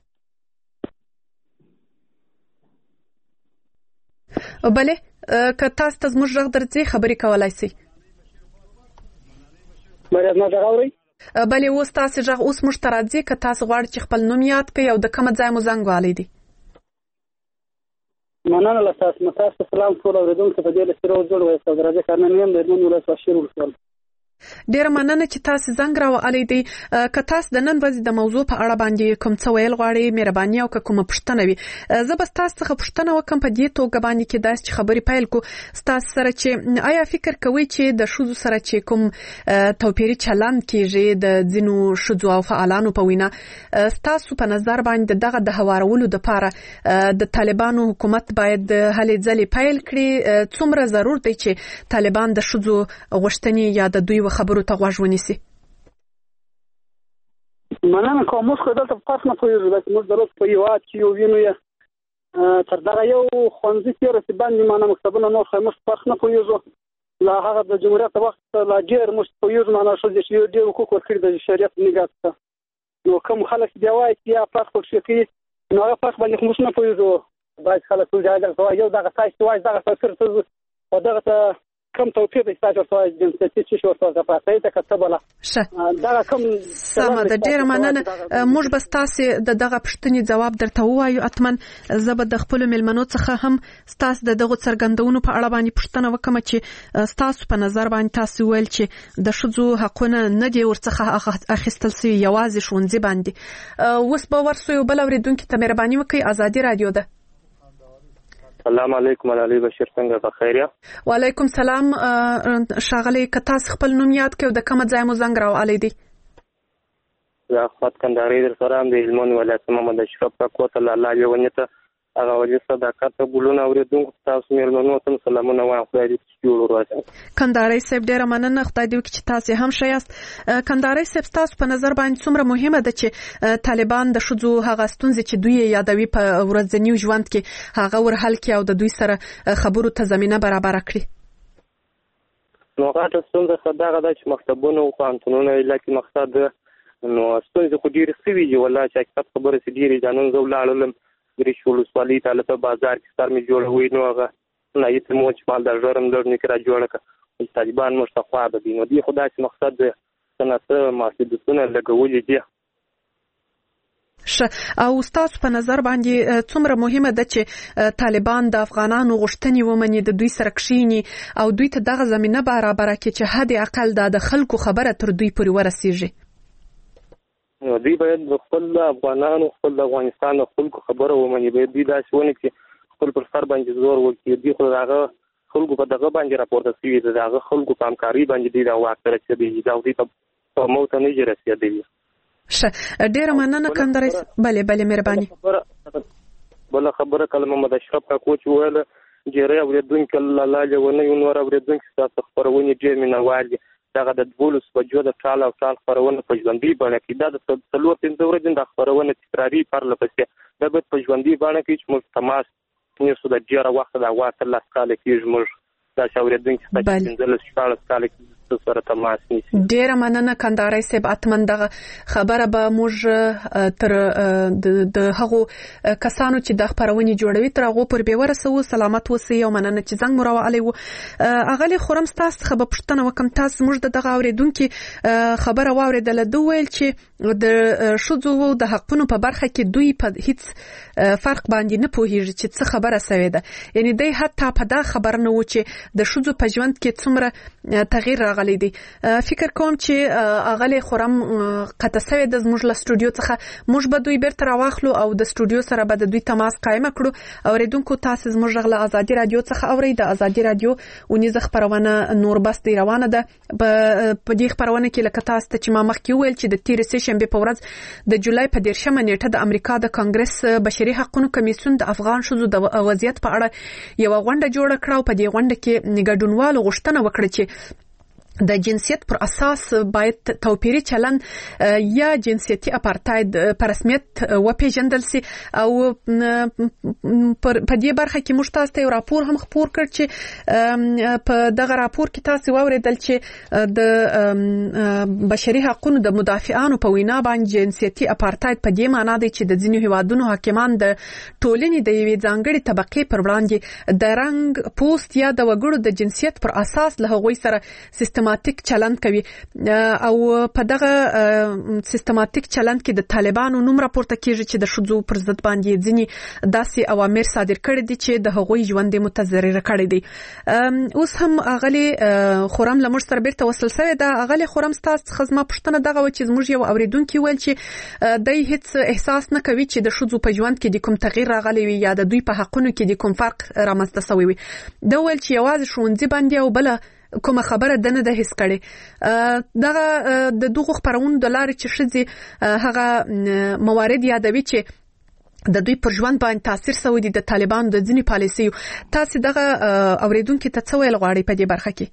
بله که تاسو ته زموږ غږ درځي خبرې کولای شئ. بله اوس تاسو غږ اوس موږ ته راځي، که تاسو غواړئ چې خپل نوم یاد کړئ او د کومه ځای مو زنګ والی دی. مننه له تاسو. متاسف سلام ټول اوریدونکو په دې لسیرو جوړ وای صدر راځي کارنامې د نن ولایت واشیر ورسول. ډېر مننه چې تاسو زنګ راوړی دی. که تاسو د نن ورځې د موضوع په اړه باندې کوم څه ویل غواړئ مهرباني او کومه پوښتنه وي زه به تاسو څخه پوښتنه وکم په دې توګه باندې کې داس چې خبرې پیل کو تاسو سره چې آیا فکر کوئ چې د شوزو سره چې کوم توپیري چلند کیږي د ځینو شوزو او فعالانو په وینا تاسو په نظر باندې دغه د هوارولو لپاره د طالبانو حکومت باید هلې ځلې پیل کړي؟ څومره ضرور دی چې طالبان د شوزو غوښتنې یا د دوی خبرو ته غوږ ونیسي؟ مننه کوم. موږ خو دلته فرق نه پوهېږو چې موږ د روز په هېواد کې یو وینو یې تر دغه یو ښوونځي تېره چې باندې معنا مکتبونه نور خو موږ فرق نه پوهېږو. له هغه د جمهوریت وخت لا ډېر موږ پوهېږو معنا ښځې چې ډېر حقوق ورکړي د شریعت نګاه څخه، نو کوم خلک بیا وایي چې یا فرق پکښې کوي، نو هغه فرق باندې خو موږ نه پوهېږو. بعضې خلک یو دغه تاسې وایي دغه توپیر ته او دغه ته کم توپیر دی تاسو ته جنسیتي چې شو تاسو په تاسو ته کتبله دا کوم سم د ډیر مننه. موږ بس تاسو دغه پښتني جواب درته وایو. اتمن زبر د خپل ملمنو څخه هم تاسو دغه څرګندونو په اړه باندې پښتنه وکم چې تاسو په نظر باندې تاسو ویل چې د شذو حقونه نه دی ورڅخه اخیستل سي یوازې شونځي باندې. اوس به ورسو یو بل اوریدونکو ته مهرباني وکړئ. آزادي رادیو ده. السلام علیکم علي بشیر څنګه په خیر یا؟ وعلیکم سلام ښاغلی. که تاسو خپل نوم یاد کړئ د کوم ځای مو زنګ راوړی دی؟ د خپل کندهاري در سره د هلمند ولایت محمد اشرف کاکو ته الله یې ونیته هغه وجه صداقت ګلونه اوریدونکو تاسو مېلمنو ته سلامونه وایم خدای دې جوړ ورسوي کندهاري صاحب ډیره مننه خدای دې وکړي چې تاسو هم شایست کندهاري صاحب تاسو په نظر باندې څومره مهمه ده چې طالبان د شذو هغه ستونزې چې دوی یادوي په ورځنی ژوند کې هغه ورحل کړي او د دوی سره خبرو ته زمينه برابر کړي نو هغه څنګه صداقت چې مکتبونو او پانتونونو لکه مقصد نو ستونزې خو ډیره سوي دي والله چې حقیقت خبره سي ډیره ځانون زولالم ګریشول سوالي تعالی په بازار کې ستر می جوړوي نو هغه نه یې موږ مال د جوړم لرنی کرا جوړه ک طالبان مستقوا د دین او دی خدای چې مقصد سنته ماسدتونه لګولې دي او تاسو په نظر باندې څومره مهمه ده چې طالبان د افغانانو غوښتنې ومني د دوی سره کښینی او دوی ته دغه زمينه برابر کړي چې حد اقل د خلکو خبره تر دوی پورې ورسیږي نو دوی باید خپل افغانانو خپل افغانستان خلکو خبره ومني باید دوی داسې ونه چې خپل پر سر باندې زور وکړي دوی خو هغه خلکو په دغه باندې راپورته شوي دي هغه خلکو په همکاري باندې دوی دا واکره چې دوی دا دوی په موت نه جوړ رسېدلي ډیره مننه کندهاري بله مهرباني بل خبره کلمه محمد اشرف کاکو چې ویل جری اوریدونکو الله جوونه یو نور اوریدونکو تاسو خبرونه ډیر مینوال دي دغه د 12 بجو د ټال او ټال خبرونه په ژوندۍ باندې کې دا د څلور پنځه ورځې د خبرونه تکراری پر لپسې د په ژوندۍ باندې کې چې موږ تماس نیسو د ډیره وخت د واټ لاس کال کې موږ دا شاوریدونکو چې پنځه شپږ کال کې سره تماس نیسي ډیره مننه کندهاري صاحب اتمن دغه خبره به موږ تر د هغو کسانو چې د خبرونې جوړوي تر هغه پر به ورسو سلامت وسی او مننه چې زنګ مرو علی و اغلی خورم تاسو خبر پښتنه وکم تاسو موږ دغه اوریدونکو خبره واوریدل دوه ویل چې د شذو د حقونو په برخه کې دوی په هیڅ فرق باندې نه پوهیږي چې څه خبره سوي ده یعنی دوی حتی په دا خبر نه و چې د شذو په ژوند کې څومره تغییر راغلی دی فکر کوم چې اغلی خورم قطع سوي د زموږ له سټوډیو څخه موږ به دوی بیرته راوخلو او د سټوډیو سره به د دوی تماس قائم کړو اوریدونکو تاسو زموږ غله ازادي رادیو څخه اوري د ازادي رادیو ونیزه خبرونه نور بس دی روانه ده په دې خبرونه کې لکه تاسو ته چې ما مخکې ویل چې د تیر سه شنبه په ورځ د جولای په 10مه نیټه د امریکا د کانګرس بشري حقوقو کمیسیون د افغان شذو د وضعیت په اړه یو غونډه جوړه کړه او په دې غونډه کې ګډونوالو غوښتنه وکړه چې د جنسیت پر اساس باید توپیری چلن یا جنسیتي اپارتاید پر رسمیت وپیژندل سي او په دې برخه کې موږ تاسو ته راپور هم خپور کړ چې په دغه راپور کې تاسو واوریدل چې د بشري حقوقو د مدافعانو په وینا باندې جنسیتي اپارتاید په دې معنی دی چې د ځینو هیوادونو حاکمان د ټولنې د یوې ځانګړي طبقې پر وړاندې د رنګ پوسټ یا د وګړو د جنسیت پر اساس له هغوی سره سیستماتیک چلند کوي او په دغه سیستماتیک چلند کې د طالبانو نوم راپورته کیږي چې د شذو پر ضد باندې ځینی داسې اوامر صادر کړي دي چې د هغوی ژوند متضرر کړي دي اوس هم اغلی خورم لمر سره بیرته وصل شوی دا اغلی خورم تاسو خدمت پښتنه دغه و چې زموږ یو اوریدونکو ویل چې دای هیڅ احساس نه کوي چې د شذو په ژوند کې د کوم تغییر راغلی وي یا د دوی په حقونو کې د کوم فرق رامنځته شوی وي دا ویل چې یوازې شونځي باندې او بل کومه خبره دنه ده هیڅ کړي دغه د دغه خبرونو د لارې چې شذي هغه موارد یادوي چې د دوی پر ژوند باندې تاثیر سوي دي د طالبانو د ځینی پالیسیو تاسو دغه اوریدونکو ته څه ویل غواړي په دې برخه کې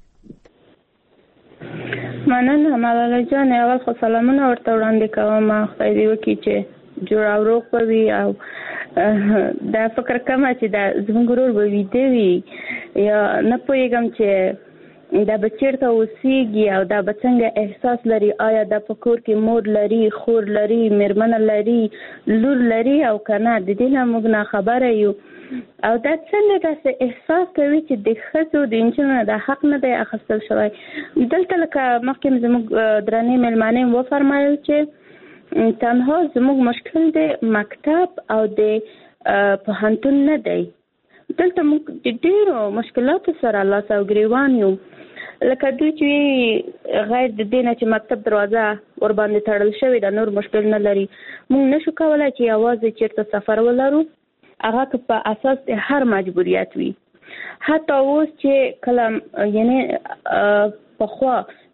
مننه ملاله جان اول خو سلامونه ورته وړاندې کوم خدای دې وکړي چې جوړ او روغ وي او دا فکر کوم چې دا زموږ ورور به ویده وي یا نه پوهېږم چې دا به چېرته اوسېږي او دا به څنګه احساس لري آیا دا په کور کې مور لري خور لري مېرمنه لري لور لري او که نه د دې نه موږ ناخبره یو او دا څنګه داسې احساس کوي چې د ښځو د نجونو د حق نه دی اخیستل شوی دلته لکه مخکې زموږ درنې مېلمانې وفرمایل چې تنها زموږ مشکل د مکتب او د پوهنتون نه دی دلته موږ د ډېرو مشکلاتو سره لاس او ګریوان یو لکه دوی چې غیر د دې نه چې مکتب دروازه ورباندې تړل شوې ده نور مشکل نه لري موږ نشو کولی چې یوازې چېرته سفر ولرو هغه که په اساس د هر مجبوریت وي حتی اوس چې کله یعنی پخوا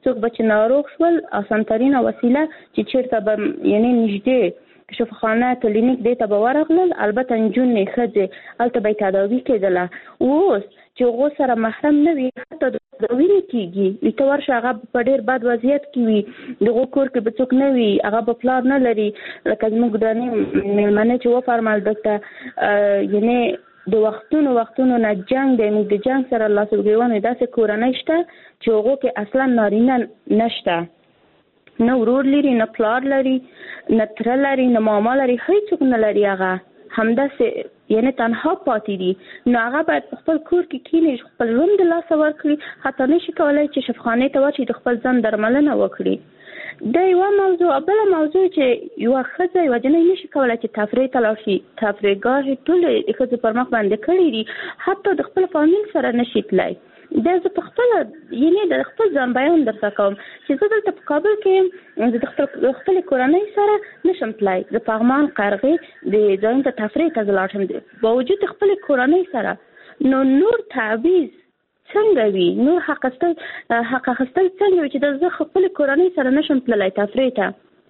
څوک به چې ناروغ شول اسانترینه وسیله چې چیرته به یعنی نږدې شفاخانه کلینیک دې ته به ورغلل، البته نجونې ښځې هلته به یې تداوي کېدله. اوس چې هغو سره محرم نه وي حتی د تداوي نه کېږي، ته ورشه هغه په ډېر بد وضعیت کې وي، د هغو کور کې به څوک نه وي، هغه به پلار نه لري. لکه زموږ درنې مېلمنې چې وفرمایل دلته یعنې د وختونو نه جنګ دی، موږ د جنګ سره لاس وګرېوانې داسې کورنۍ شته چې هغو کې اصلا نارینه نشته، نه ورور لري، نه پلار لري، نه تره لري، نه ماما لري، هیڅوک نه لري. هغه همداسې یعنی تنها پاتې دي. نو هغه باید په خپل کور کې کینی، خپل ژوند د لاسه ورکړي، حتی نشي کولی چې شفاخانې ته ورشي د خپل ځان درملنه وکړي. دا یوه موضوع. بله موضوع چې یوه ښځه یوه جنۍ نشي کولی چې تفریح ته لاړ شي، تفریحګاهې ټولې د ښځې پر مخ باندې کړي دي، حتی د خپل فامیل سره نشي تللی. دا زه په خپله یعنې د خپل ځان بیان درته کوم چې زه دلته په کابل کې زه د خپلې کورنۍ سره نشم تللی، زه پغمان قرغې د ځایونو ته تفریح ته زه لاړ شم باوجود د خپلې کورنۍ سره. نو نور تعویض څنګه وي، نور حق اخیستل څنګه وي چې زه خپلې کورنۍ سره نشم تللی تفریح ته.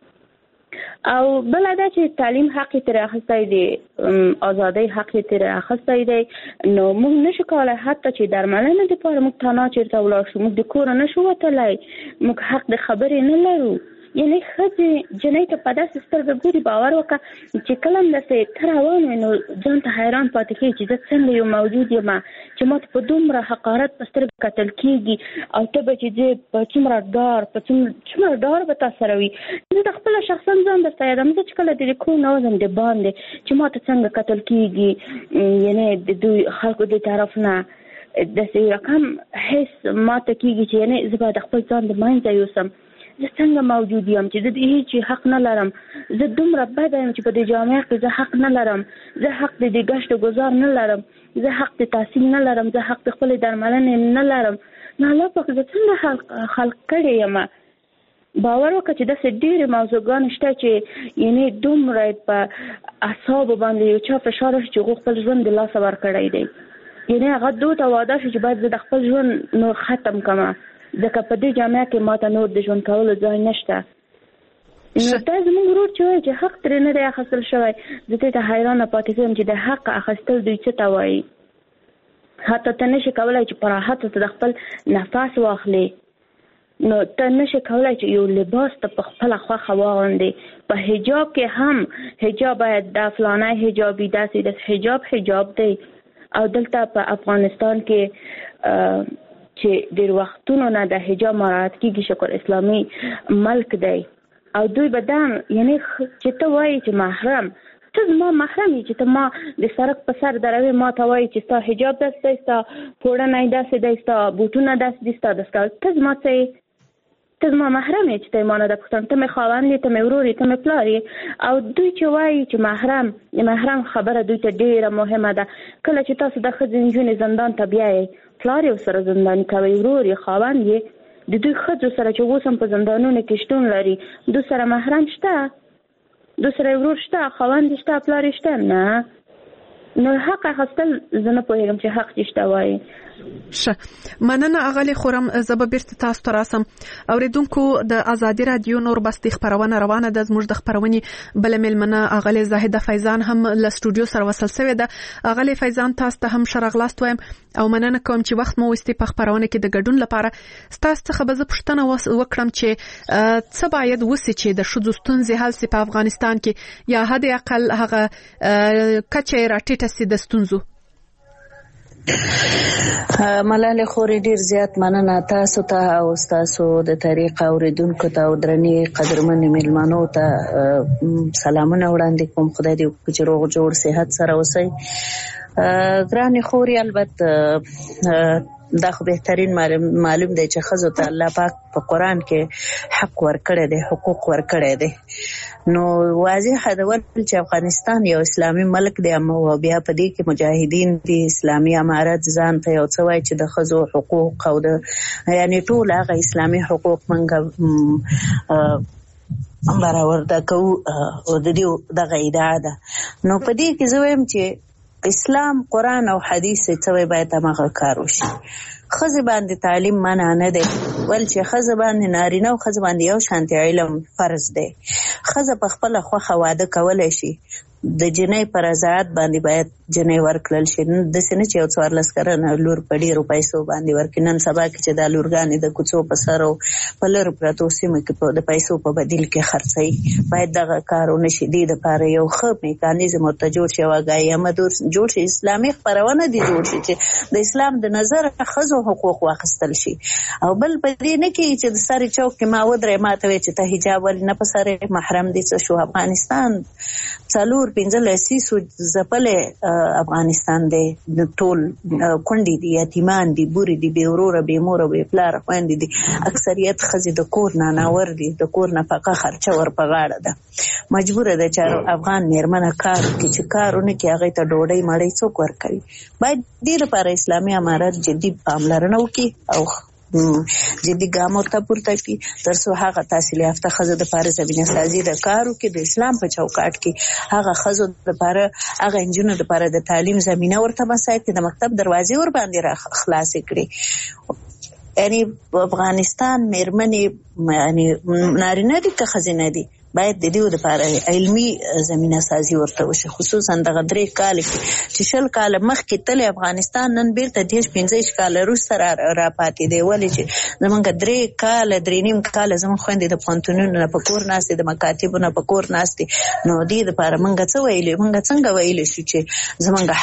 او بله دا چې تعلیم حق یې ترې اخیستی دی، ازادۍ حق یې ترې اخیستی دی، نو موږ نشو کولی حتی چې درملنې دپاره موږ تنها چېرته ولاړ شو، موږ د کوره نشو وتلی، موږ حق د خبرې نه لرو. یعنې ښځې جنۍ ته په داسې سترګه ګوري، باور وکړه چې کله هم داسې ته روان وي نو ځان ته حیران پاتې کېږي چې زه څنګه یو موجود یم چې ما ته په دومره حقارت په سترګه کتل کېږي، او ته به چې ځې په څومره ډار به تا سره وي. زه د خپله شخصا ځان درته یادم، زه چې کله د کور نه وځم د باندې چې ما ته څنګه کتل کېږي، یعنې د دوی خلکو د طرف نه داسې رقم حس ما ته کېږي چې یعنې زه به د خپل ځان د منځه یوسم، زه څنګه موجود یم چې زه د هیڅ حق نه لرم، زه دومره بده یم چې په دې جامعه کې زه حق نه لرم، زه حق د دې ګشت گذار نه لرم، زه حق د تحصیل نه لرم، زه حق د خپلې درملنې نه لرم. نو الله پاک زه څنګه خلق کړی یم. باور وکړه چې داسې ډېرې موضوعګانې شته چې یعنې دومره په اعصابو باندې یو چا فشار راشي چې هغو خپل ژوند د لاسه ورکړی دی. یعنې هغه دوی ته واده شو چې باید زه د خپل ژوند نور ختم کړم، ځکه په دې جامعه کې ماته نور د ژوند کولو ځای نشته. نو دا زموږ ورور چې وایي چې حق ترې نه دی اخیستل شوی، زه دې ته حیرانه پاتې کېږم چې د حق اخیستل دوی څه ته وایي. حتی ته نشي کولی چې په راحت ته د خپل نفس واخلې، نو ته نشي کولی چې یو لباس ته په خپله خوښه واغوندې. په حجاب کې هم حجاب باید دا فلانی حجابي داسې حجاب دی. او دلته په افغانستان کې چې ډېر وختونو نه د حجاب مراعات کېږي، شکر اسلامي ملک دی، او دوی به دا یعنې چې ته وایي چې محرم، ته زما محرم یې چې ته ما د سړک په سر دروې، ما ته وایي چې ستا حجاب داسې دی، ستا پوړنی داسې دی، ستا بوټونه داسې دي، ستا دستکال، ته زما څه یې؟ ته زما محرم یې چې ته یې ما نه ده پوښتنه، ته مې خاوند یې، ته مې ورور یې، ته مې پلار یې. او دوی چې وایي چې محرم خبره دوی ته ډېره مهمه ده. کله چې تاسو د ښځې نجونې زندان ته بیایئ، پلار یې ورسره زنداني کوئ، ورور یې، خاوند یې، د دوی ښځو سره چې اوس هم په زندانونو کې شتون لري، دوی سره محرم شته؟ دوی سره ورور شته، خاوند یې شته، پلار یې شته؟ نه. نو حق اخیستل زه نه پوهېږم چې حق چې شته وایي. ښه، مننه اغلې خورم. زه به بیرته تاسو ته راسم. اوریدونکو، د ازادي رادیو نور بستي خبرونه روانه ده. زموږ د خبرونې بل ملمنه اغلې زاهده فیضان هم له سټوډیو سره وصل شوې ده. اغلې فیضان، تاسو ته هم شرغلاست وایم او مننه کوم چې وخت مو وستي په خبرونه کې د ګډون لپاره. تاسو څخه به زه پوښتنه وکړم چې څه باید وسي چې د ښځو ستونزې حل شي په افغانستان کې، یا حد اقل هغه کچه راټیټه شي د ستونزو. ملالې خوري، ډیر زیات مننه تاسو ته او تاسو د طریق اوریدونکو ته او درنې قدرمنې مېلمنو ته سلامونه وړاندې کوم. خدای دې وکړي چې روغ جوړ صحت سره اوسئ. ګرانې خوري، البته دا خو بهترین معلوم دی چې ښځو ته الله پاک په قرآن کې حق ورکړی دی، حقوق ورکړی دی. نو واضح ده چې افغانستان یو اسلامي ملک دی، او بیا په دې کې مجاهدین دي، اسلامي امارت ځان ته یو څه وایي چې د ښځو حقوق او د یعنی ټول هغه اسلامي حقوق منګه برابر ده کوو، او د دې دغه ادعا ده. نو په دې کې زه وایم چې اسلام قرآن او حدیث څه باید هغه کار وشي. ښځې باندې تعلیم منع نه دی، ول چې ښځه باندې نارینه او ښځه باندې یو شانتي علم فرض دی. ښځه په خپله خوښه واده کولی شي، د جنۍ پر رضاعت باندې باید جنۍ ورکړل شي. داسې نه چې یو 14 کلنه لور په ډېرو پیسو باندې ورکړي. نن سبا کې چې دا لورګانې د کوڅو په سر او په لرو پرتو سیمو کې د پیسو په بدیل کې خرڅوي، باید دغه کار ونه شي. دې دپاره یو ښه میکانیزم ورته جوړ شي، واقعیه جوړ شي، اسلامي خپرونه دې جوړ شي چې د اسلام د نظر ښځو حقوق واخیستل شي. او بل په دې نه کې چې د ساري چوک کې ما ودرې ما ته وایي چې ته حجاب ولې نه په سر محرم دي څه شو. افغانستان 4-15 لسیسو ځپلې افغانستان دی، د ټول کونډې دي، یتیمان دي، بورې دي، بې وروره بې موره بې پلاره خویندې دي. اکثریت ښځې د کور نه ناور دي، د کور نفقه خرچه ور په غاړه ده. مجبوره ده چې افغان میرمنه کار وکړي، چې کار ونه کړي هغې ته ډوډۍ مړۍ څوک ورکوي. باید دې لپاره اسلامي امارت جدي پاملرنه وکړي او جدي ګام ورته پورته کړي، تر څو هغه تحصیل یافته ښځو دپاره زمینه سازي د کار وکړي، د اسلام په چوکاټ کې هغه ښځو دپاره هغه نجونو دپاره د تعلیم زمینه ورته مساعد کړي، د مکتب دروازې ور باندې را خلاصې کړي. یعنی افغانستان میرمنې یعنی نارینه دي که ښځینه دي، باید د دې لپاره علمي زمینه سازي ورته وشي. خصوصا دغه 3 کال کې چې 20 کال مخکې تللی افغانستان نن بیرته 10-15 کال وروسته را پاتې دی. ولې چې زمونږ 3 کال 3.5 کال زمونږ خویندې د پوهنتونونو نه په کور ناستې، د مکاتبو نه په کور ناستې. نو دې لپاره مونږ څه ویلی، مونږ څنګه ویلی شو چې زمونږ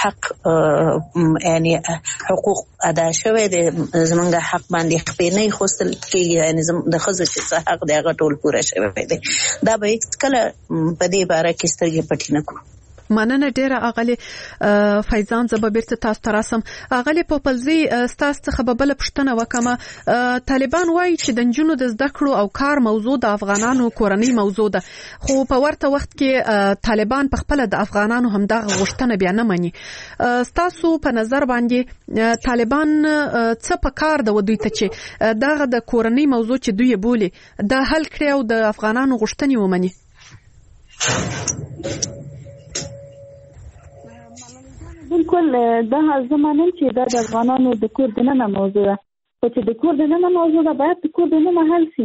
حق یعنی حقوق ادا شوی دی، زمونږ حق باندې خپې نه ایښودل کېږي، یعنی د ښځو چې څه حق دی هغه ټول پوره شوی دی. دا به هیڅ کله په دې باره کې سترګې پټې نه کړو. مننه ډیره اغلی فیضان. زه به بیرته تاسو ته راسم. اغلی پوپلزی ستاسو څخه به بل پوښتنه وکم. طالبان وایي چې د نجونو د زده کړو او کار موضوع د افغانانو کورنۍ موضوع ده، خو په ورته وخت کې طالبان په خپل د افغانانو همدغه غوښتنه بیا نه مني. ستاسو په نظر باندې طالبان څه په کار د دوی ته چې دغه د کورنۍ موضوع چې دوی بولي دا حل کړي او د افغانانو غوښتنې ومني؟ بالکل دا زمانه چې دا د افغانانو د کور دننه موضوع ده، خو چې د کور دننه موضوع ده باید د کور دننه حل شي.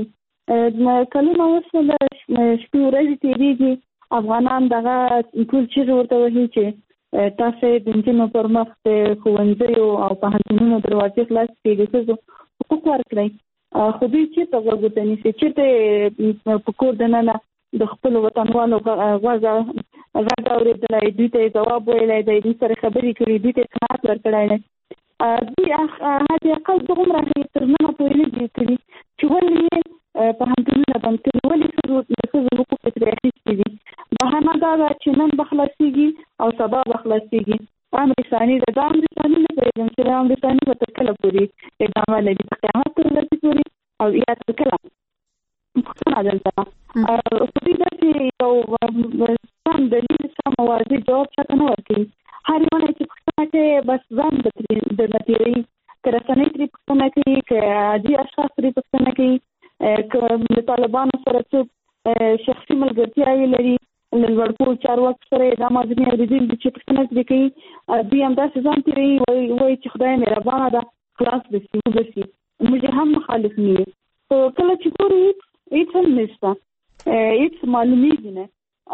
کلونه وشوله، شپې ورځې تېرېږي، افغانان دغه ټول چیغې ورته وهي چې تاسو د نجونو پر مخ د ښوونځیو او پوهنتونونو دروازې خلاصې کړئ، د ښځو حقوق ورکړئ. خو دوی چېرته غوږ ورته نیسي، چېرته په کور دننه د خپلو وطنوالو غږ اورېدلی، دوی ته یې ځواب ویلی دی، دوی سره خبرې کړي، دوی ته یې قناعت ورکړی دی. دوی حد اقل دومره تر ننه پورې نه دي کړي چې ولې یې پوهنتونونه بند کړي، ولې د ښځو حقوق یې ترې اخیستي دي. بهانه دا ده چې نن به خلاصېږي او سبا به خلاصېږي. امر ثاني ده، دا امر ثاني نه پوهېږم چې دا امر ثاني به تر کله پورې ادامه لري، د قیامت تر ورځې پورې او یا تر کله. پوښتنه دلته خو دوی داسې یو سم دلیل سم واضح جواب چاته نه ورکوي. هر یو نه چې پوښتنه کوي بس ځان درنه تېروي، که رسنۍ ترې پوښتنه کوي، که عادي اشخاص ترې پوښتنه کوي، که د طالبانو سره څوک شخصي ملګرتیاوې لري، له لوړپوړو چارواکو سره یې دا مازنې اورېدلي دي چې پوښتنه ترې کوي، دوی همداسې ځان تېروي، وایي چې خدای مهربانه ده، خلاص به شي وبه شي. موږ هم مخالف نه یو، خو کله چې ګورو هېڅ هم نشته، هېڅ معلومېږي نه.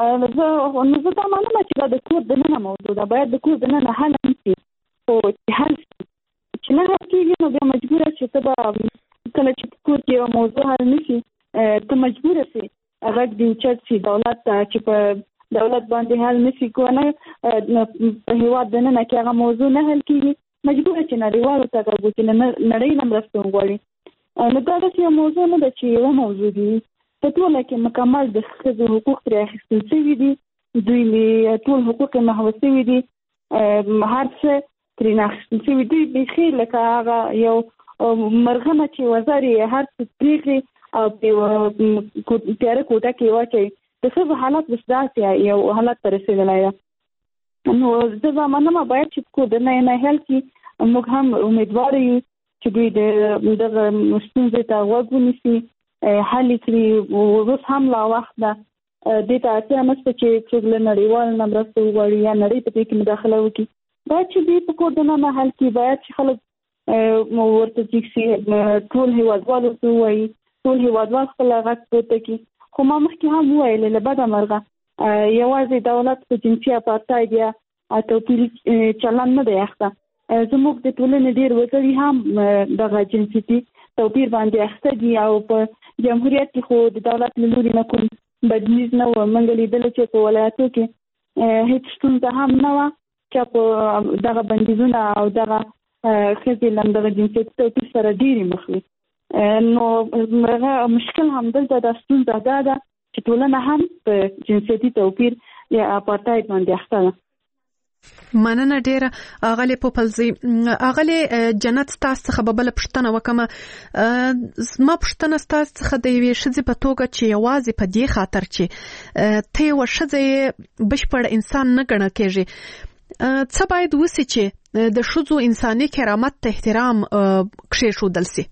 نو زه دا معلومه چې دا د کور دننه موضوع ده، باید د کور دننه حل هم شي. خو چې حل شي، چې نه حل کېږي نو بیا مجبوره چې ته به کله چې په کور کې یوه موضوع حل نه شي، ته مجبوره شي غږ دې اوچت شي دولت ته چې په دولت باندې حل نه شي. که نه په هېواد دننه کې هغه موضوع نه حل کېږي، مجبوره چې نړیوالو ته غږ وکړي، نړۍ نه مرسته وغواړي. نو دا داسې یو موضوع نه ده چې یوه موضوع دي، په ټوله کې مکمل د ښځو حقوق ترې اخیستل شوي دي، دوی ټول حقوق یې محو شوي دي، هر څه ترې نه اخیستل شوي دي. بیخي لکه هغه یو مرغمه چې وزر یې هر څه پرېږدي او په تیاره کوټه کې یې واچوي. د ښځو حالت بس داسې یو حالت ته رسېدلی ده. نو زه به منمه باید چې کور دننه یې حل کړي. موږ هم امیدواره یو چې دوی دغه ستونزې ته غوږ ونیسي، حل کړي. اوس هم لا وخت ده، دې ته اړتیا نشته چې څوک له نړیوالو نه مرسته وغواړي یا نړۍ په دې کې مداخله وکړي. باید چې دې په کور دننه حل کړي، باید چې خلک ورته چې ټول هیوادوالو ته ووایي، ټول هیوادوال خپل غږ پورته کړي. خو ما مخکې هم وویل له بده مرغه یوازې دولت په جنسي اپارټاید یا توپیري چلند نه دی اخته. زموږ د ټولنې ډېر وګړي هم دغه جنسیتي توپیر باندې اخته دي او په جمهوریت کې خو د دولت له لوري نه کوم بدلیز نه و. موږ لیدل چې په ولایتو کې هیڅ ستونزه هم نه وه چې په دغه بندیزونه او دغه ښځې له دغه جنسیتي توپیر سره ډېرې مخ وي. نو مشکل همدلته دا ستونزه دا ده چې ټولنه هم په جنسیتي توپیر یا اپارټاید باندې اخته ده. مننه ډیره اغلی پوپلزی. اغلی جنت تاسو څخه به بل پښتنه وکم. ما پښتنه تاسو څخه د یوې ښځې په توګه چې یوازې په دې خاطر چې ته یو ښځه بشپړ انسان نه ګڼل کېږي، څه باید وسی چې د ښځو انساني کرامت ته احترام کښېښودل سي؟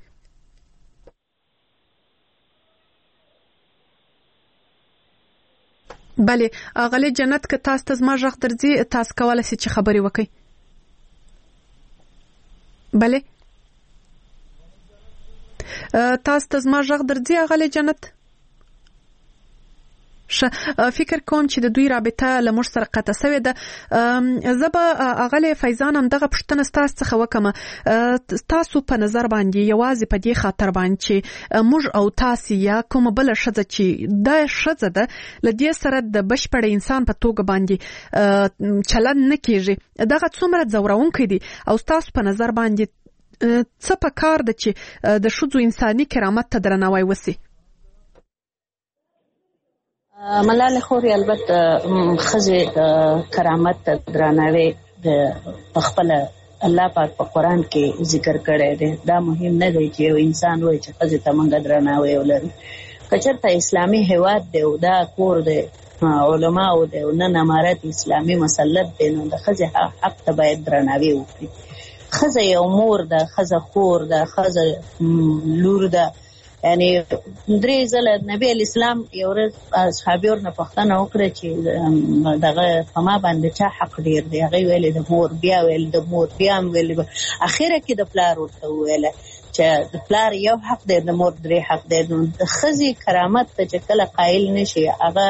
بله اغلی جنت که تاسو ته زما غږ درځي تاسو کولی شئ چې خبرې وکړئ. بله تاسو ته زما غږ درځي اغلی جنت؟ فکر کوم چې د دوی رابطه له موږ سره قطع شوې ده. زه به اغلی فیضان هم دغه پوښتنه ستاسو څخه وکړم. تاسو په نظر باندې یوازې په دې خاطر باندې چې موږ او تاسو یا کومه بله ښځه چې دا ښځه ده له دې سره د بشپړ انسان په توګه باندې چلند نه کېږي، دغه څومره ځورونکی دي او ستاسو په نظر باندې څه په کار ده چې د ښځو انساني کرامت ته درناوی وسي؟ ملاله خوري البته ښځې کرامت ته درناوی په خپل الله پاک په قرآن کې ذکر کړی دی. دا مهم نه دی چې یو انسان وایي چې ښځې ته موږ درناوی ولرو. که چېرته اسلامي هیواد دی او دا کور دی علماو دی او نن امارت اسلامي مسلط دی نو د ښځې حق ته باید درناوی وکړي. ښځه یو مور ده، ښځه خور ده، ښځه لور ده. یعنی درې ځله نبی اسلام یو ورځ اصحابي ورنه پوښتنه وکړه چې دغه په ما باندې چا حق ډېر دی؟ هغې ویلې د مور، بیا ویل د مور، بیا هم ویلې، اخره کې د پلار ورته وویله چې د پلار یو حق دی، د مور درې حق دی. نو د ښځې کرامت ته چې کله قایل نشي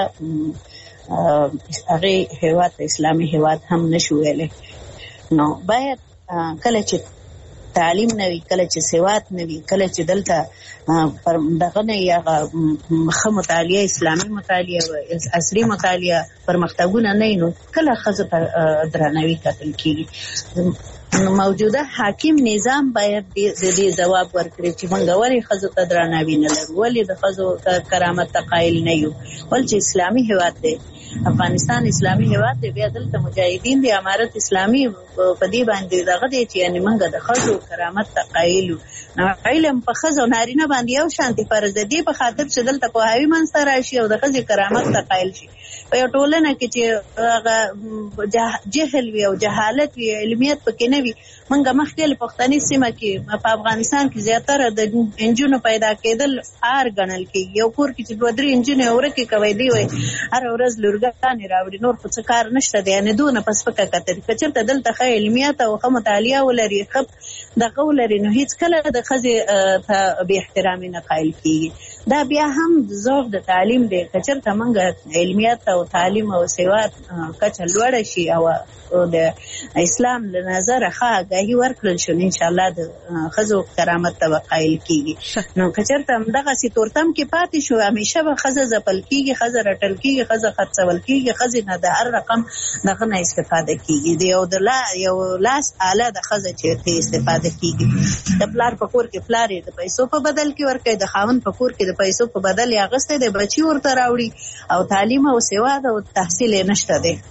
هغې هیواد ته اسلامي هیواد هم نشو ویلی. نو باید کله چې تعلیم نه وي، کله چې سواد نه وي، کله چې دلته پر دغه نه یا ښه مطالعه، اسلامي مطالعه، عصري مطالعه، پرمختګونه نه نو کله ښځه په درناوي کتل کېږي. موجوده حاکم نظام باید د دې ځواب ورکړي چې موږ ولې ښځو ته درناوي نه لرو، ولې د ښځو کرامت ته قایل نه یو. ول چې اسلامي هیواد دی، افغانستان اسلامي هیواد دی، بیا دلته مجاهدین دی، امارت اسلامي په دې باندې دغه دی چې یعنې موږ د ښځو کرامت ته قایل یو. علم په ښځو نارینه باندې یو شانتي فرض دی په خاطر چې دلته پوهاوي منځته راشي او د ښځې کرامت ته قایل شي. په یو ټولنه کې چې هغه جهل وي او جهالت وي، علمیت پکې نه وي. موږ مخکې له پښتني سیمه کې په افغانستان کې زیاتره د انجونو پیدا کېدل عار ګڼل کېږي. یو کور کې چې 2-3 انجونې ورکې کوي دی وایي هره ورځ لورګانې راوړي، نور خو څه کار نشته دی، یعنې دونه په سپکه کتل. که چېرته دلته ښه علمیت او ښه مطالعه ولري، ښه دغه ولري، نو هېڅ کله د ښځې ته بې احترامي نه قایل کېږي. دا بیا هم ذوق د تعلیم دی. که چېرته موږ علمیت او تعلیم او سواد کچه لوړه شي او د اسلام له نظره ښه آګاهي ورکړل شو، انشاءالله د ښځو کرامت ته به قایل کېږي. نو که چېرته همدغسې تورتم کې پاتې شو، همیشه به ښځه ځپل کېږي، ښځه رټل کېږي، ښځه خرڅول کېږي، ښځې نه د هر رقم دغه نه استفاده کېږي. د یو لاس آله د ښځه چې ته استفاده کېږي. د پلار په کور کې پلار یې د پیسو په بدل کې ورکوي، د خاوند په کور کې د پیسو په بدل یې اخیستی دی، بچي ورته راوړي او تعلیم او سواد او تحصیل یې نشته دی.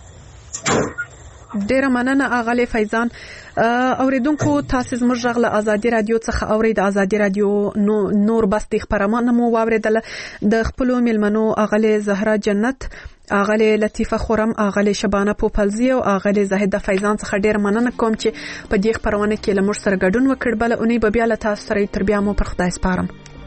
ډیره مننه اغلی فیضان. اوریدونکو تاسو زموږ غږ له ازادي رادیو څخه اورئ. د ازادي رادیو نور بس د خبرونه مو واوریدل. د خپل میلمنو اغلی زهرا جنت، اغلی لطیفه خورم، اغلی شبانه پوپلزی او اغلی زاهده فیضان څخه ډیر مننه کوم چې په دې خبرونه کې له موږ سره ګډون وکړ. بل اونۍ به بیا له تاسو سره تر بیا مو پر خدای سپارم.